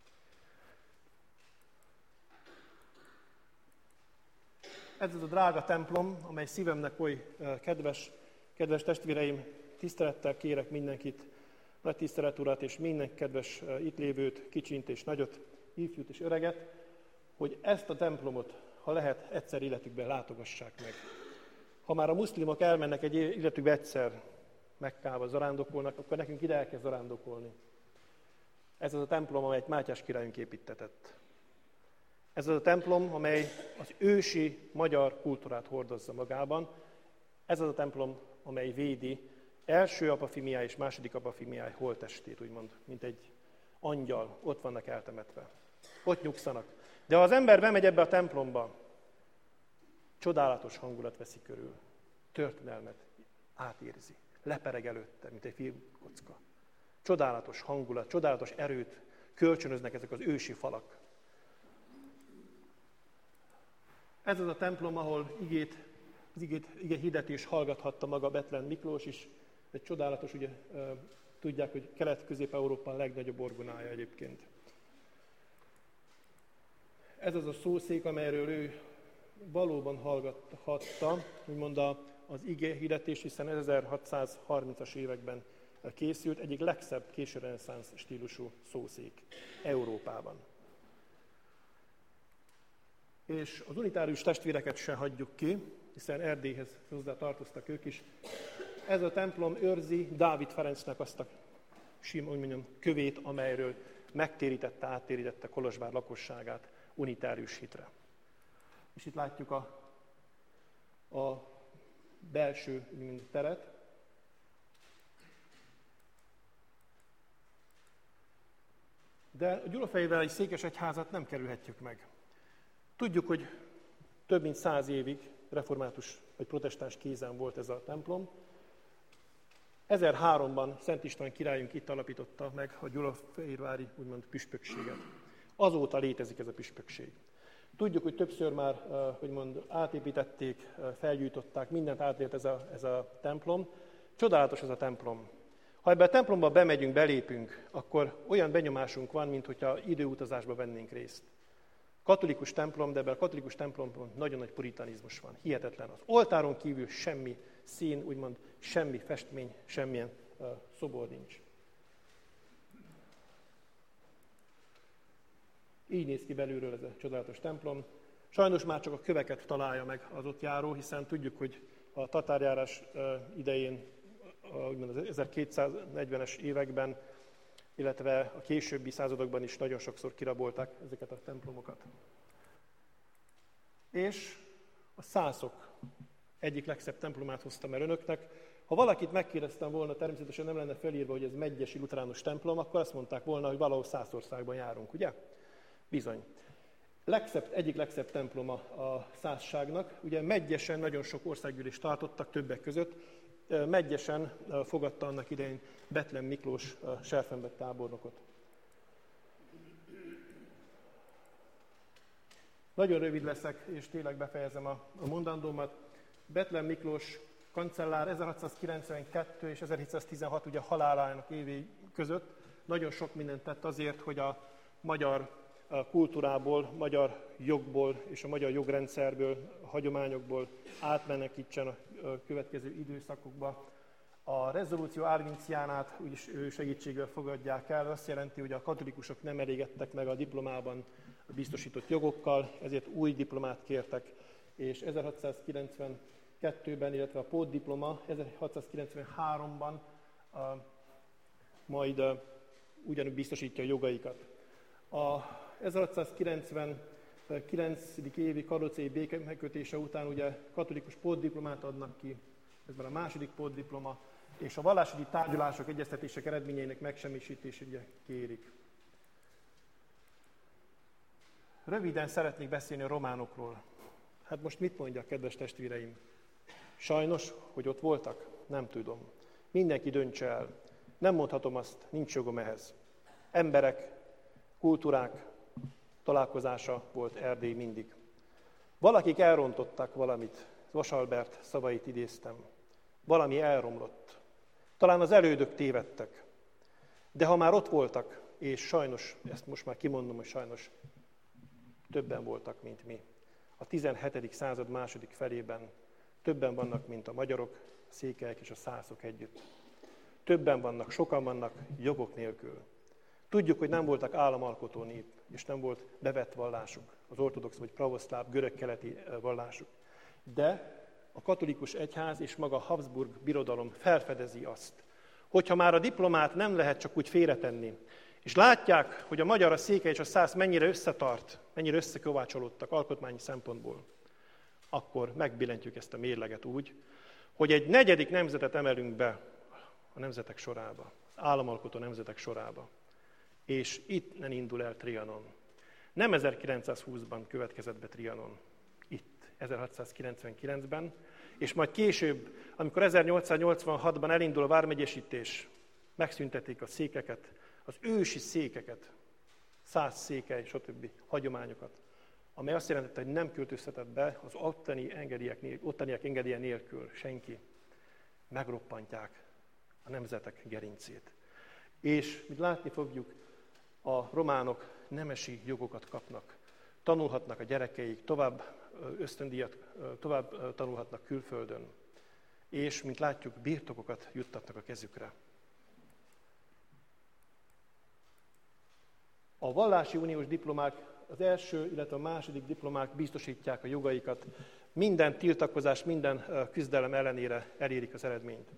Ez az a drága templom, amely szívemnek oly kedves, kedves testvéreim, tisztelettel kérek mindenkit, nagy tisztelet urat és minden kedves itt lévőt, kicsint és nagyot, ifjút és öreget, hogy ezt a templomot, ha lehet, egyszer életükben látogassák meg. Ha már a muszlimok elmennek egy életükbe egyszer Mekkába zarándokolnak, akkor nekünk ide el kell zarándokolni. Ez az a templom, amelyet Mátyás királyunk építtetett. Ez az a templom, amely az ősi magyar kultúrát hordozza magában. Ez az a templom, amely védi első apafimiáj és második apafimiáj holttestét, úgymond, mint egy angyal, ott vannak eltemetve. Ott nyugszanak. De ha az ember bemegy ebbe a templomba, Csodálatos hangulat veszi körül. Történelmet átérzi. Lepereg előtte, mint egy filmkocka. Csodálatos hangulat, csodálatos erőt kölcsönöznek ezek az ősi falak. Ez az a templom, ahol igét, az igét, ige hirdetés hallgathatta maga Bethlen Miklós is. Egy csodálatos, ugye tudják, hogy Kelet-Közép-Európa a legnagyobb orgonája egyébként. Ez az a szószék, amelyről ő valóban hallgathatta, úgymond az ige hirdetés, hiszen ezerhatszázharmincas években készült, egyik legszebb késő reneszánsz stílusú szószék Európában. És az unitárius testvéreket se hagyjuk ki, hiszen Erdélyhez hozzá tartoztak ők is. Ez a templom őrzi Dávid Ferencnek azt a sim, úgy mondjam, kövét, amelyről megtérítette, áttérítette Kolozsvár lakosságát unitárius hitre. És itt látjuk a, a belső teret. De a gyulafehérvári székesegyházat nem kerülhetjük meg. Tudjuk, hogy több mint száz évig református vagy protestáns kézen volt ez a templom. ezerháromban Szent István királyunk itt alapította meg a gyulafehérvári úgymond püspökséget. Azóta létezik ez a püspökség. Tudjuk, hogy többször már hogy mond, átépítették, felgyújtották, mindent átért ez a, ez a templom. Csodálatos ez a templom. Ha ebbe a templomba bemegyünk, belépünk, akkor olyan benyomásunk van, mintha időutazásba vennénk részt. Katolikus templom, de ebben a katolikus templomban nagyon nagy puritanizmus van. Hihetetlen. Az oltáron kívül semmi szín, úgymond semmi festmény, semmilyen uh, szobor nincs. Így néz ki belülről ez a csodálatos templom. Sajnos már csak a köveket találja meg az ott járó, hiszen tudjuk, hogy a tatárjárás uh, idején, uh, úgymond az ezerkétszáznegyvenes években, illetve a későbbi századokban is nagyon sokszor kirabolták ezeket a templomokat. És a szászok egyik legszebb templomát hoztam el önöknek. Ha valakit megkérdeztem volna, természetesen nem lenne felírva, hogy ez megyesi luteránus templom, akkor azt mondták volna, hogy valahol Szászországban járunk, ugye? Bizony. Legszebb, egyik legszebb temploma a szászságnak. Ugye Medgyesen nagyon sok országgyűlést tartottak többek között. Medgyesen fogadta annak idején Bethlen Miklós Serfenbet tábornokot. Nagyon rövid leszek, és tényleg befejezem a, a mondandómat. Bethlen Miklós kancellár ezerhatszázkilencvenkettő és ezerhétszáztizenhat ugye halálának évi között nagyon sok mindent tett azért, hogy a magyar kultúrából, magyar jogból és a magyar jogrendszerből, a hagyományokból átmenekítsen a következő időszakokba. A rezolúció Arvinciánát úgyis ő segítségével fogadják el. Azt jelenti, hogy a katolikusok nem elégedtek meg a diplomában biztosított jogokkal, ezért új diplomát kértek, és ezerhatszázkilencvenkettőben, illetve a pótdiploma ezerhatszázkilencvenháromban uh, majd uh, ugyanúgy biztosítja a jogaikat. A ezerhatszázkilencvenkilencedik évi karlócai béke megkötése után ugye katolikus pótdiplomát adnak ki, ez már a második pótdiploma, és a vallási tárgyalások, egyeztetések eredményeinek megsemmisítését ugye kérik. Röviden szeretnék beszélni a románokról. Hát most mit mondjak, kedves testvéreim? Sajnos, hogy ott voltak? Nem tudom. Mindenki döntse el. Nem mondhatom azt, nincs jogom ehhez. Emberek, kultúrák találkozása volt Erdély mindig. Valakik elrontottak valamit, Vasalbert szavait idéztem. Valami elromlott. Talán az elődök tévedtek. De ha már ott voltak, és sajnos, ezt most már kimondom, hogy sajnos többen voltak, mint mi. A tizenhetedik század második felében többen vannak, mint a magyarok, a székelyek és a szászok együtt. Többen vannak, sokan vannak jogok nélkül. Tudjuk, hogy nem voltak államalkotó nép, és nem volt bevett vallásuk, az ortodox vagy pravoszláv, görög-keleti vallásuk. De a katolikus egyház és maga a Habsburg birodalom felfedezi azt, hogyha már a diplomát nem lehet csak úgy félretenni, és látják, hogy a magyar, a székely és a szász mennyire összetart, mennyire összekovácsolódtak alkotmányi szempontból, akkor megbillentjük ezt a mérleget úgy, hogy egy negyedik nemzetet emelünk be a nemzetek sorába, az államalkotó nemzetek sorába. És itt nem indul el Trianon. Nem ezerkilencszázhúszban következett be Trianon. Itt ezerhatszázkilencvenkilencben, és majd később, amikor ezernyolcszáznyolcvanhatban elindul a vármegyesítés, megszüntették a székeket, az ősi székeket, száz székely, stb. Hagyományokat, amely azt jelentette, hogy nem költözhetett be az ottani engedélyek, ottaniak engedélye nélkül senki. Megroppantják a nemzetek gerincét. És, mint látni fogjuk, a románok nemesi jogokat kapnak. Tanulhatnak a gyerekeik, tovább ösztöndíjat, tovább tanulhatnak külföldön. És, mint látjuk, birtokokat juttatnak a kezükre. A vallási uniós diplomák, az első, illetve a második diplomák biztosítják a jogaikat. Minden tiltakozás, minden küzdelem ellenére elérik az eredményt.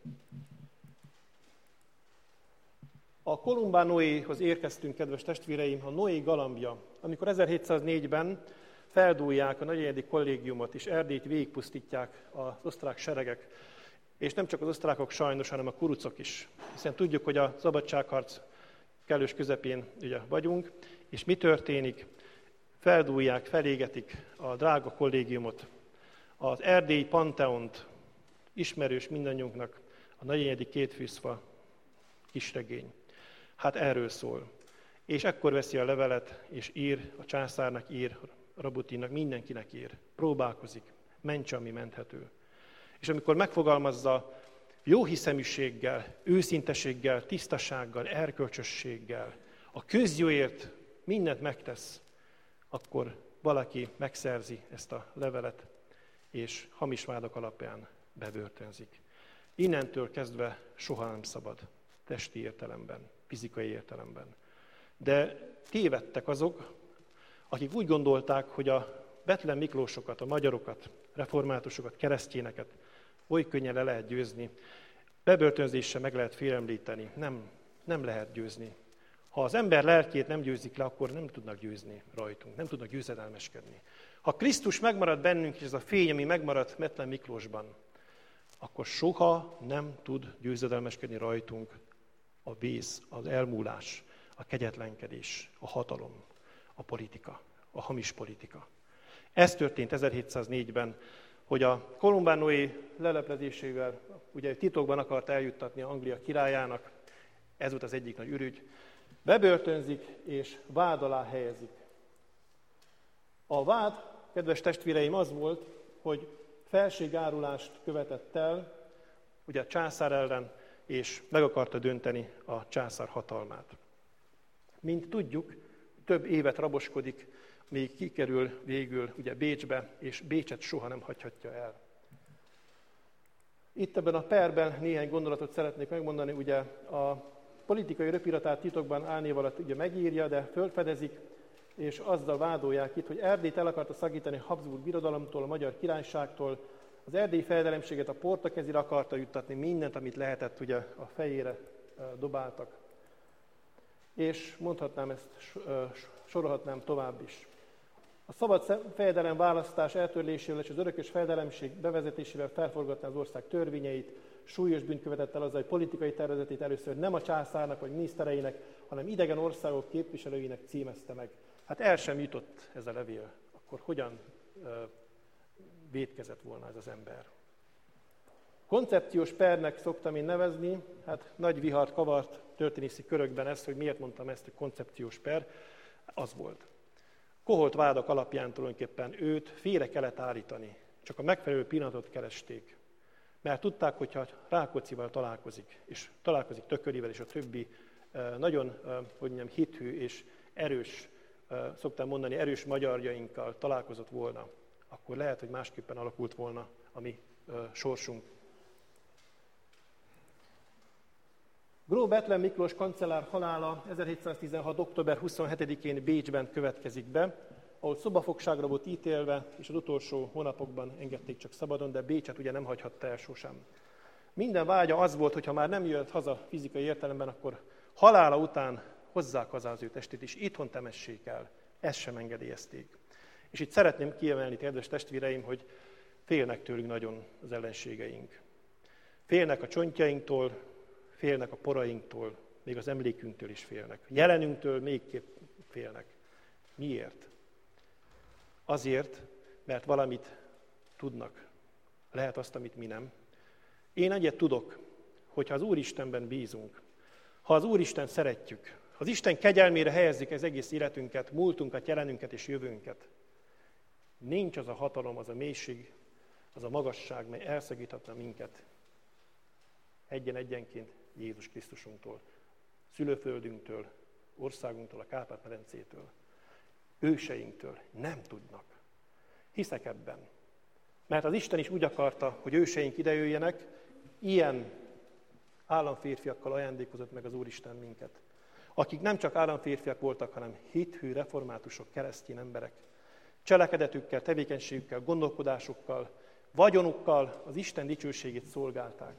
A Columbán Noéhoz érkeztünk, kedves testvéreim, a Noé galambja, amikor ezerhétszáznégyben feldúlják a nagyegyedi kollégiumot, és Erdélyt végigpusztítják az osztrák seregek, és nem csak az osztrákok sajnos, hanem a kurucok is. Hiszen tudjuk, hogy a szabadságharc kellős közepén ugye vagyunk, és mi történik? Feldúlják, felégetik a drága kollégiumot, az erdélyi panteont, ismerős mindannyiunknak, a nagyegyedi kétfűszfa kisregény. Hát erről szól. És ekkor veszi a levelet, és ír, a császárnak ír, Rabutinnak, mindenkinek ír. Próbálkozik, mentse, ami menthető. És amikor megfogalmazza jóhiszeműséggel, őszinteséggel, tisztasággal, erkölcsösséggel, a közjóért mindent megtesz, akkor valaki megszerzi ezt a levelet, és hamis vádak alapján bebörtönzik. Innentől kezdve soha nem szabad, testi értelemben, fizikai értelemben. De tévedtek azok, akik úgy gondolták, hogy a Bethlen Miklósokat, a magyarokat, reformátusokat, keresztényeket oly könnyen le lehet győzni, bebörtönzéssel meg lehet félemlíteni. Nem, nem lehet győzni. Ha az ember lelkét nem győzik le, akkor nem tudnak győzni rajtunk, nem tudnak győzedelmeskedni. Ha Krisztus megmarad bennünk, és ez a fény, ami megmaradt Bethlen Miklósban, akkor soha nem tud győzedelmeskedni rajtunk a vész, az elmúlás, a kegyetlenkedés, a hatalom, a politika, a hamis politika. Ez történt ezerhétszáznégyben, hogy a Columbán Noé leleplezésével ugye titokban akart eljuttatni Anglia királyának, ez volt az egyik nagy ürügy, bebörtönzik és vád alá helyezik. A vád, kedves testvéreim, az volt, hogy felségárulást követett el, ugye a császár ellen, és meg akarta dönteni a császár hatalmát. Mint tudjuk, több évet raboskodik, még kikerül végül ugye Bécsbe, és Bécset soha nem hagyhatja el. Itt ebben a perben néhány gondolatot szeretnék megmondani, ugye a politikai röpiratát titokban álnév alatt ugye megírja, de fölfedezik, és azzal vádolják itt, hogy Erdélyt el akarta szakítani a Habsburg birodalomtól, a Magyar Királyságtól, az erdélyi fejedelemséget a Portakezire akarta juttatni, mindent, amit lehetett, ugye a fejére dobáltak. És mondhatnám ezt, sorolhatnám tovább is. A szabad fejedelem választás eltörlésével és az örökös fejedelemség bevezetésével felforgatná az ország törvényeit, súlyos bűnt követett el azzal, hogy politikai tervezetét először nem a császárnak vagy minisztereinek, hanem idegen országok képviselőinek címezte meg. Hát el sem jutott ez a levél. Akkor hogyan uh, vétkezett volna ez az ember? Koncepciós pernek szoktam én nevezni, hát nagy vihart kavart történészi körökben ezt, hogy miért mondtam ezt, hogy koncepciós per, az volt. Koholt vádak alapján tulajdonképpen őt félre kellett állítani, csak a megfelelő pillanatot keresték. Mert tudták, hogyha Rákóczival találkozik, és találkozik Tökölivel, és a többi nagyon, hogy mondjam, hithű és erős, szoktam mondani, erős magyarjainkkal találkozott volna, akkor lehet, hogy másképpen alakult volna a mi sorsunk. Gróf Bethlen Miklós kancellár halála ezerhétszáztizenhat. október huszonhetedikén Bécsben következik be, ahol szobafogságra volt ítélve, és az utolsó hónapokban engedték csak szabadon, de Bécset ugye nem hagyhatta el sosem. Minden vágya az volt, hogy ha már nem jött haza fizikai értelemben, akkor halála után hozzák haza az ő testét, és itthon temessék el. Ezt sem engedélyezték. És itt szeretném kiemelni, kedves testvéreim, hogy félnek tőlünk nagyon az ellenségeink. Félnek a csontjainktól, félnek a porainktól, még az emlékünktől is félnek. Jelenünktől mégképp félnek. Miért? Azért, mert valamit tudnak. Lehet azt, amit mi nem. Én egyet tudok, hogyha az Úristenben bízunk, ha az Úristen szeretjük, ha az Isten kegyelmére helyezzük az egész életünket, múltunkat, jelenünket és jövőnket, nincs az a hatalom, az a mélység, az a magasság, mely elszakíthatna minket egyen-egyenként Jézus Krisztusunktól, szülőföldünktől, országunktól, a Kárpát-medencétől, őseinktől. Nem tudnak. Hiszek ebben. Mert az Isten is úgy akarta, hogy őseink idejöjjenek, ilyen államférfiakkal ajándékozott meg az Úristen minket. Akik nem csak államférfiak voltak, hanem hithű, reformátusok, keresztény emberek. Cselekedetükkel, tevékenységükkel, gondolkodásukkal, vagyonukkal az Isten dicsőségét szolgálták.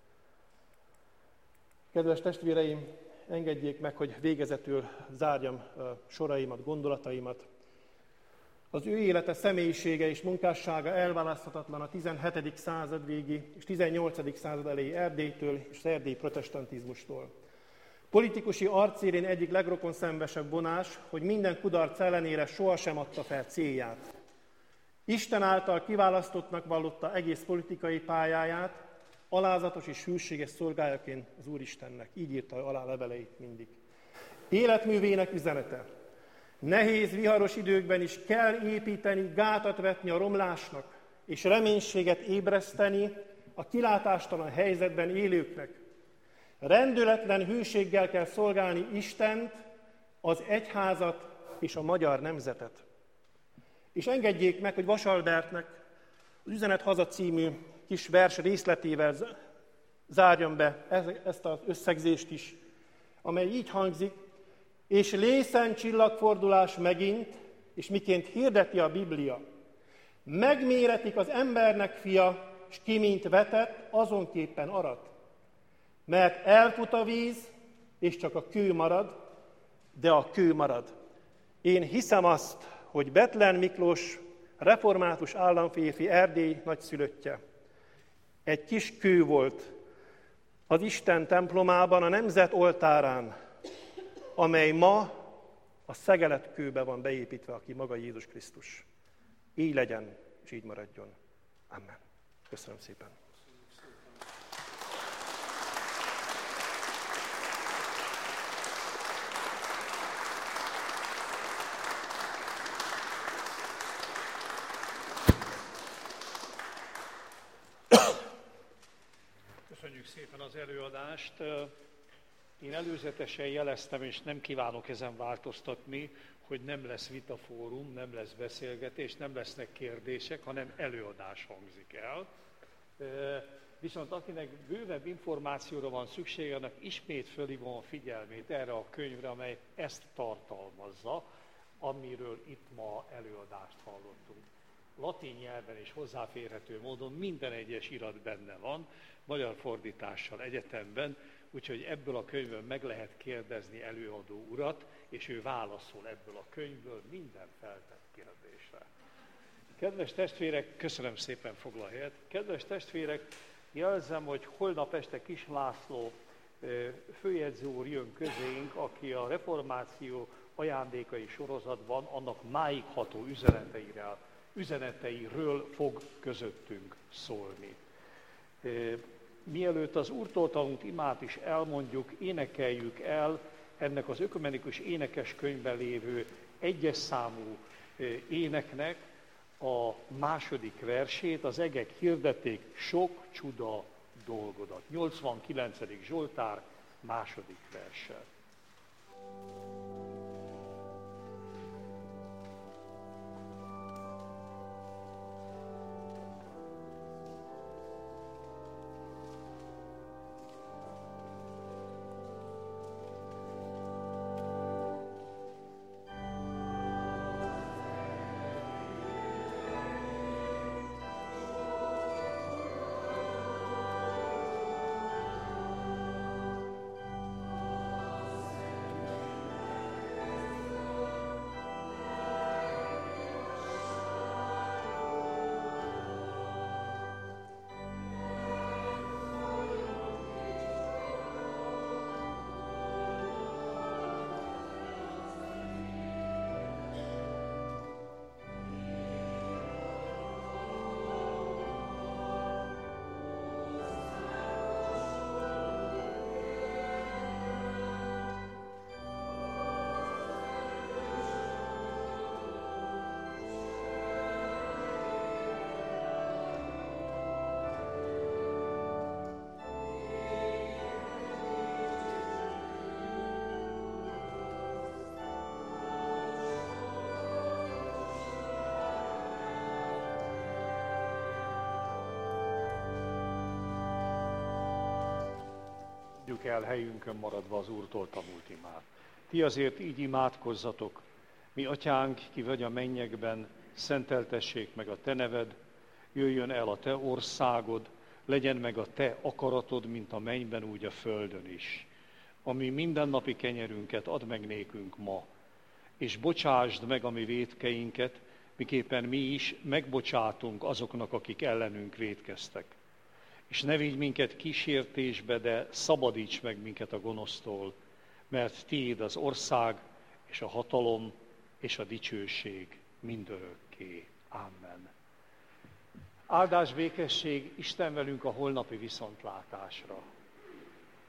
Kedves testvéreim, engedjék meg, hogy végezetül zárjam soraimat, gondolataimat. Az ő élete, személyisége és munkássága elválaszthatatlan a tizenhetedik század végi és tizennyolcadik század elejé Erdélytől és az erdélyi protestantizmustól. Politikusi arcérén egyik legrokonszenvesebb vonás, hogy minden kudarc ellenére sohasem adta fel célját. Isten által kiválasztottnak vallotta egész politikai pályáját, alázatos és hűséges szolgájaként az Úristennek. Így írta alá leveleit mindig. Életművének üzenete. Nehéz, viharos időkben is kell építeni, gátat vetni a romlásnak, és reménységet ébreszteni a kilátástalan helyzetben élőknek. Rendületlen hűséggel kell szolgálni Istent, az egyházat és a magyar nemzetet. És engedjék meg, hogy Vasalbertnek az Üzenet haza című kis vers részletével zárjam be ezt az összegzést is, amely így hangzik: és lészen csillagfordulás megint, és miként hirdeti a Biblia, megméretik az embernek fia, s ki mint vetett, azonképpen arat. Mert elfut a víz, és csak a kő marad, de a kő marad. Én hiszem azt, hogy Bethlen Miklós, református államférfi, Erdély nagyszülöttje, egy kis kő volt az Isten templomában, a nemzet oltárán, amely ma a szegeletkőbe van beépítve, aki maga Jézus Krisztus. Így legyen, és így maradjon. Amen. Köszönöm szépen. Köszönjük szépen az előadást. Én előzetesen jeleztem, és nem kívánok ezen változtatni, hogy nem lesz vitafórum, nem lesz beszélgetés, nem lesznek kérdések, hanem előadás hangzik el. Viszont akinek bővebb információra van szüksége, annak ismét fölhívom a figyelmét erre a könyvre, amely ezt tartalmazza, amiről itt ma előadást hallottunk. Latin nyelven és hozzáférhető módon minden egyes irat benne van, magyar fordítással egyetemben, úgyhogy ebből a könyvből meg lehet kérdezni előadó urat, és ő válaszol ebből a könyvből minden feltett kérdésre. Kedves testvérek, köszönöm szépen, foglal helyet. Kedves testvérek, jelzem, hogy holnap este Kis László főjegyző úr jön közénk, aki a reformáció ajándékai sorozatban annak máig ható üzeneteire, üzeneteiről fog közöttünk szólni. Mielőtt az Úrtól tanult imát is elmondjuk, énekeljük el ennek az ökumenikus énekeskönyvben lévő egyes számú éneknek a második versét, az egek hirdették sok csuda dolgodat. nyolcvankilencedik Zsoltár második verse. Mondjuk el helyünkön maradva az Úrtól tanult imát. Ti azért így imádkozzatok, mi atyánk, ki vagy a mennyekben, szenteltessék meg a te neved, jöjjön el a te országod, legyen meg a te akaratod, mint a mennyben, úgy a földön is. Ami mindennapi kenyerünket add meg nékünk ma, és bocsásd meg a mi vétkeinket, miképpen mi is megbocsátunk azoknak, akik ellenünk vétkeztek. És ne vigy minket kísértésbe, de szabadíts meg minket a gonosztól, mert tiéd az ország, és a hatalom, és a dicsőség mindörökké. Amen. Áldás, békesség, Isten velünk a holnapi viszontlátásra.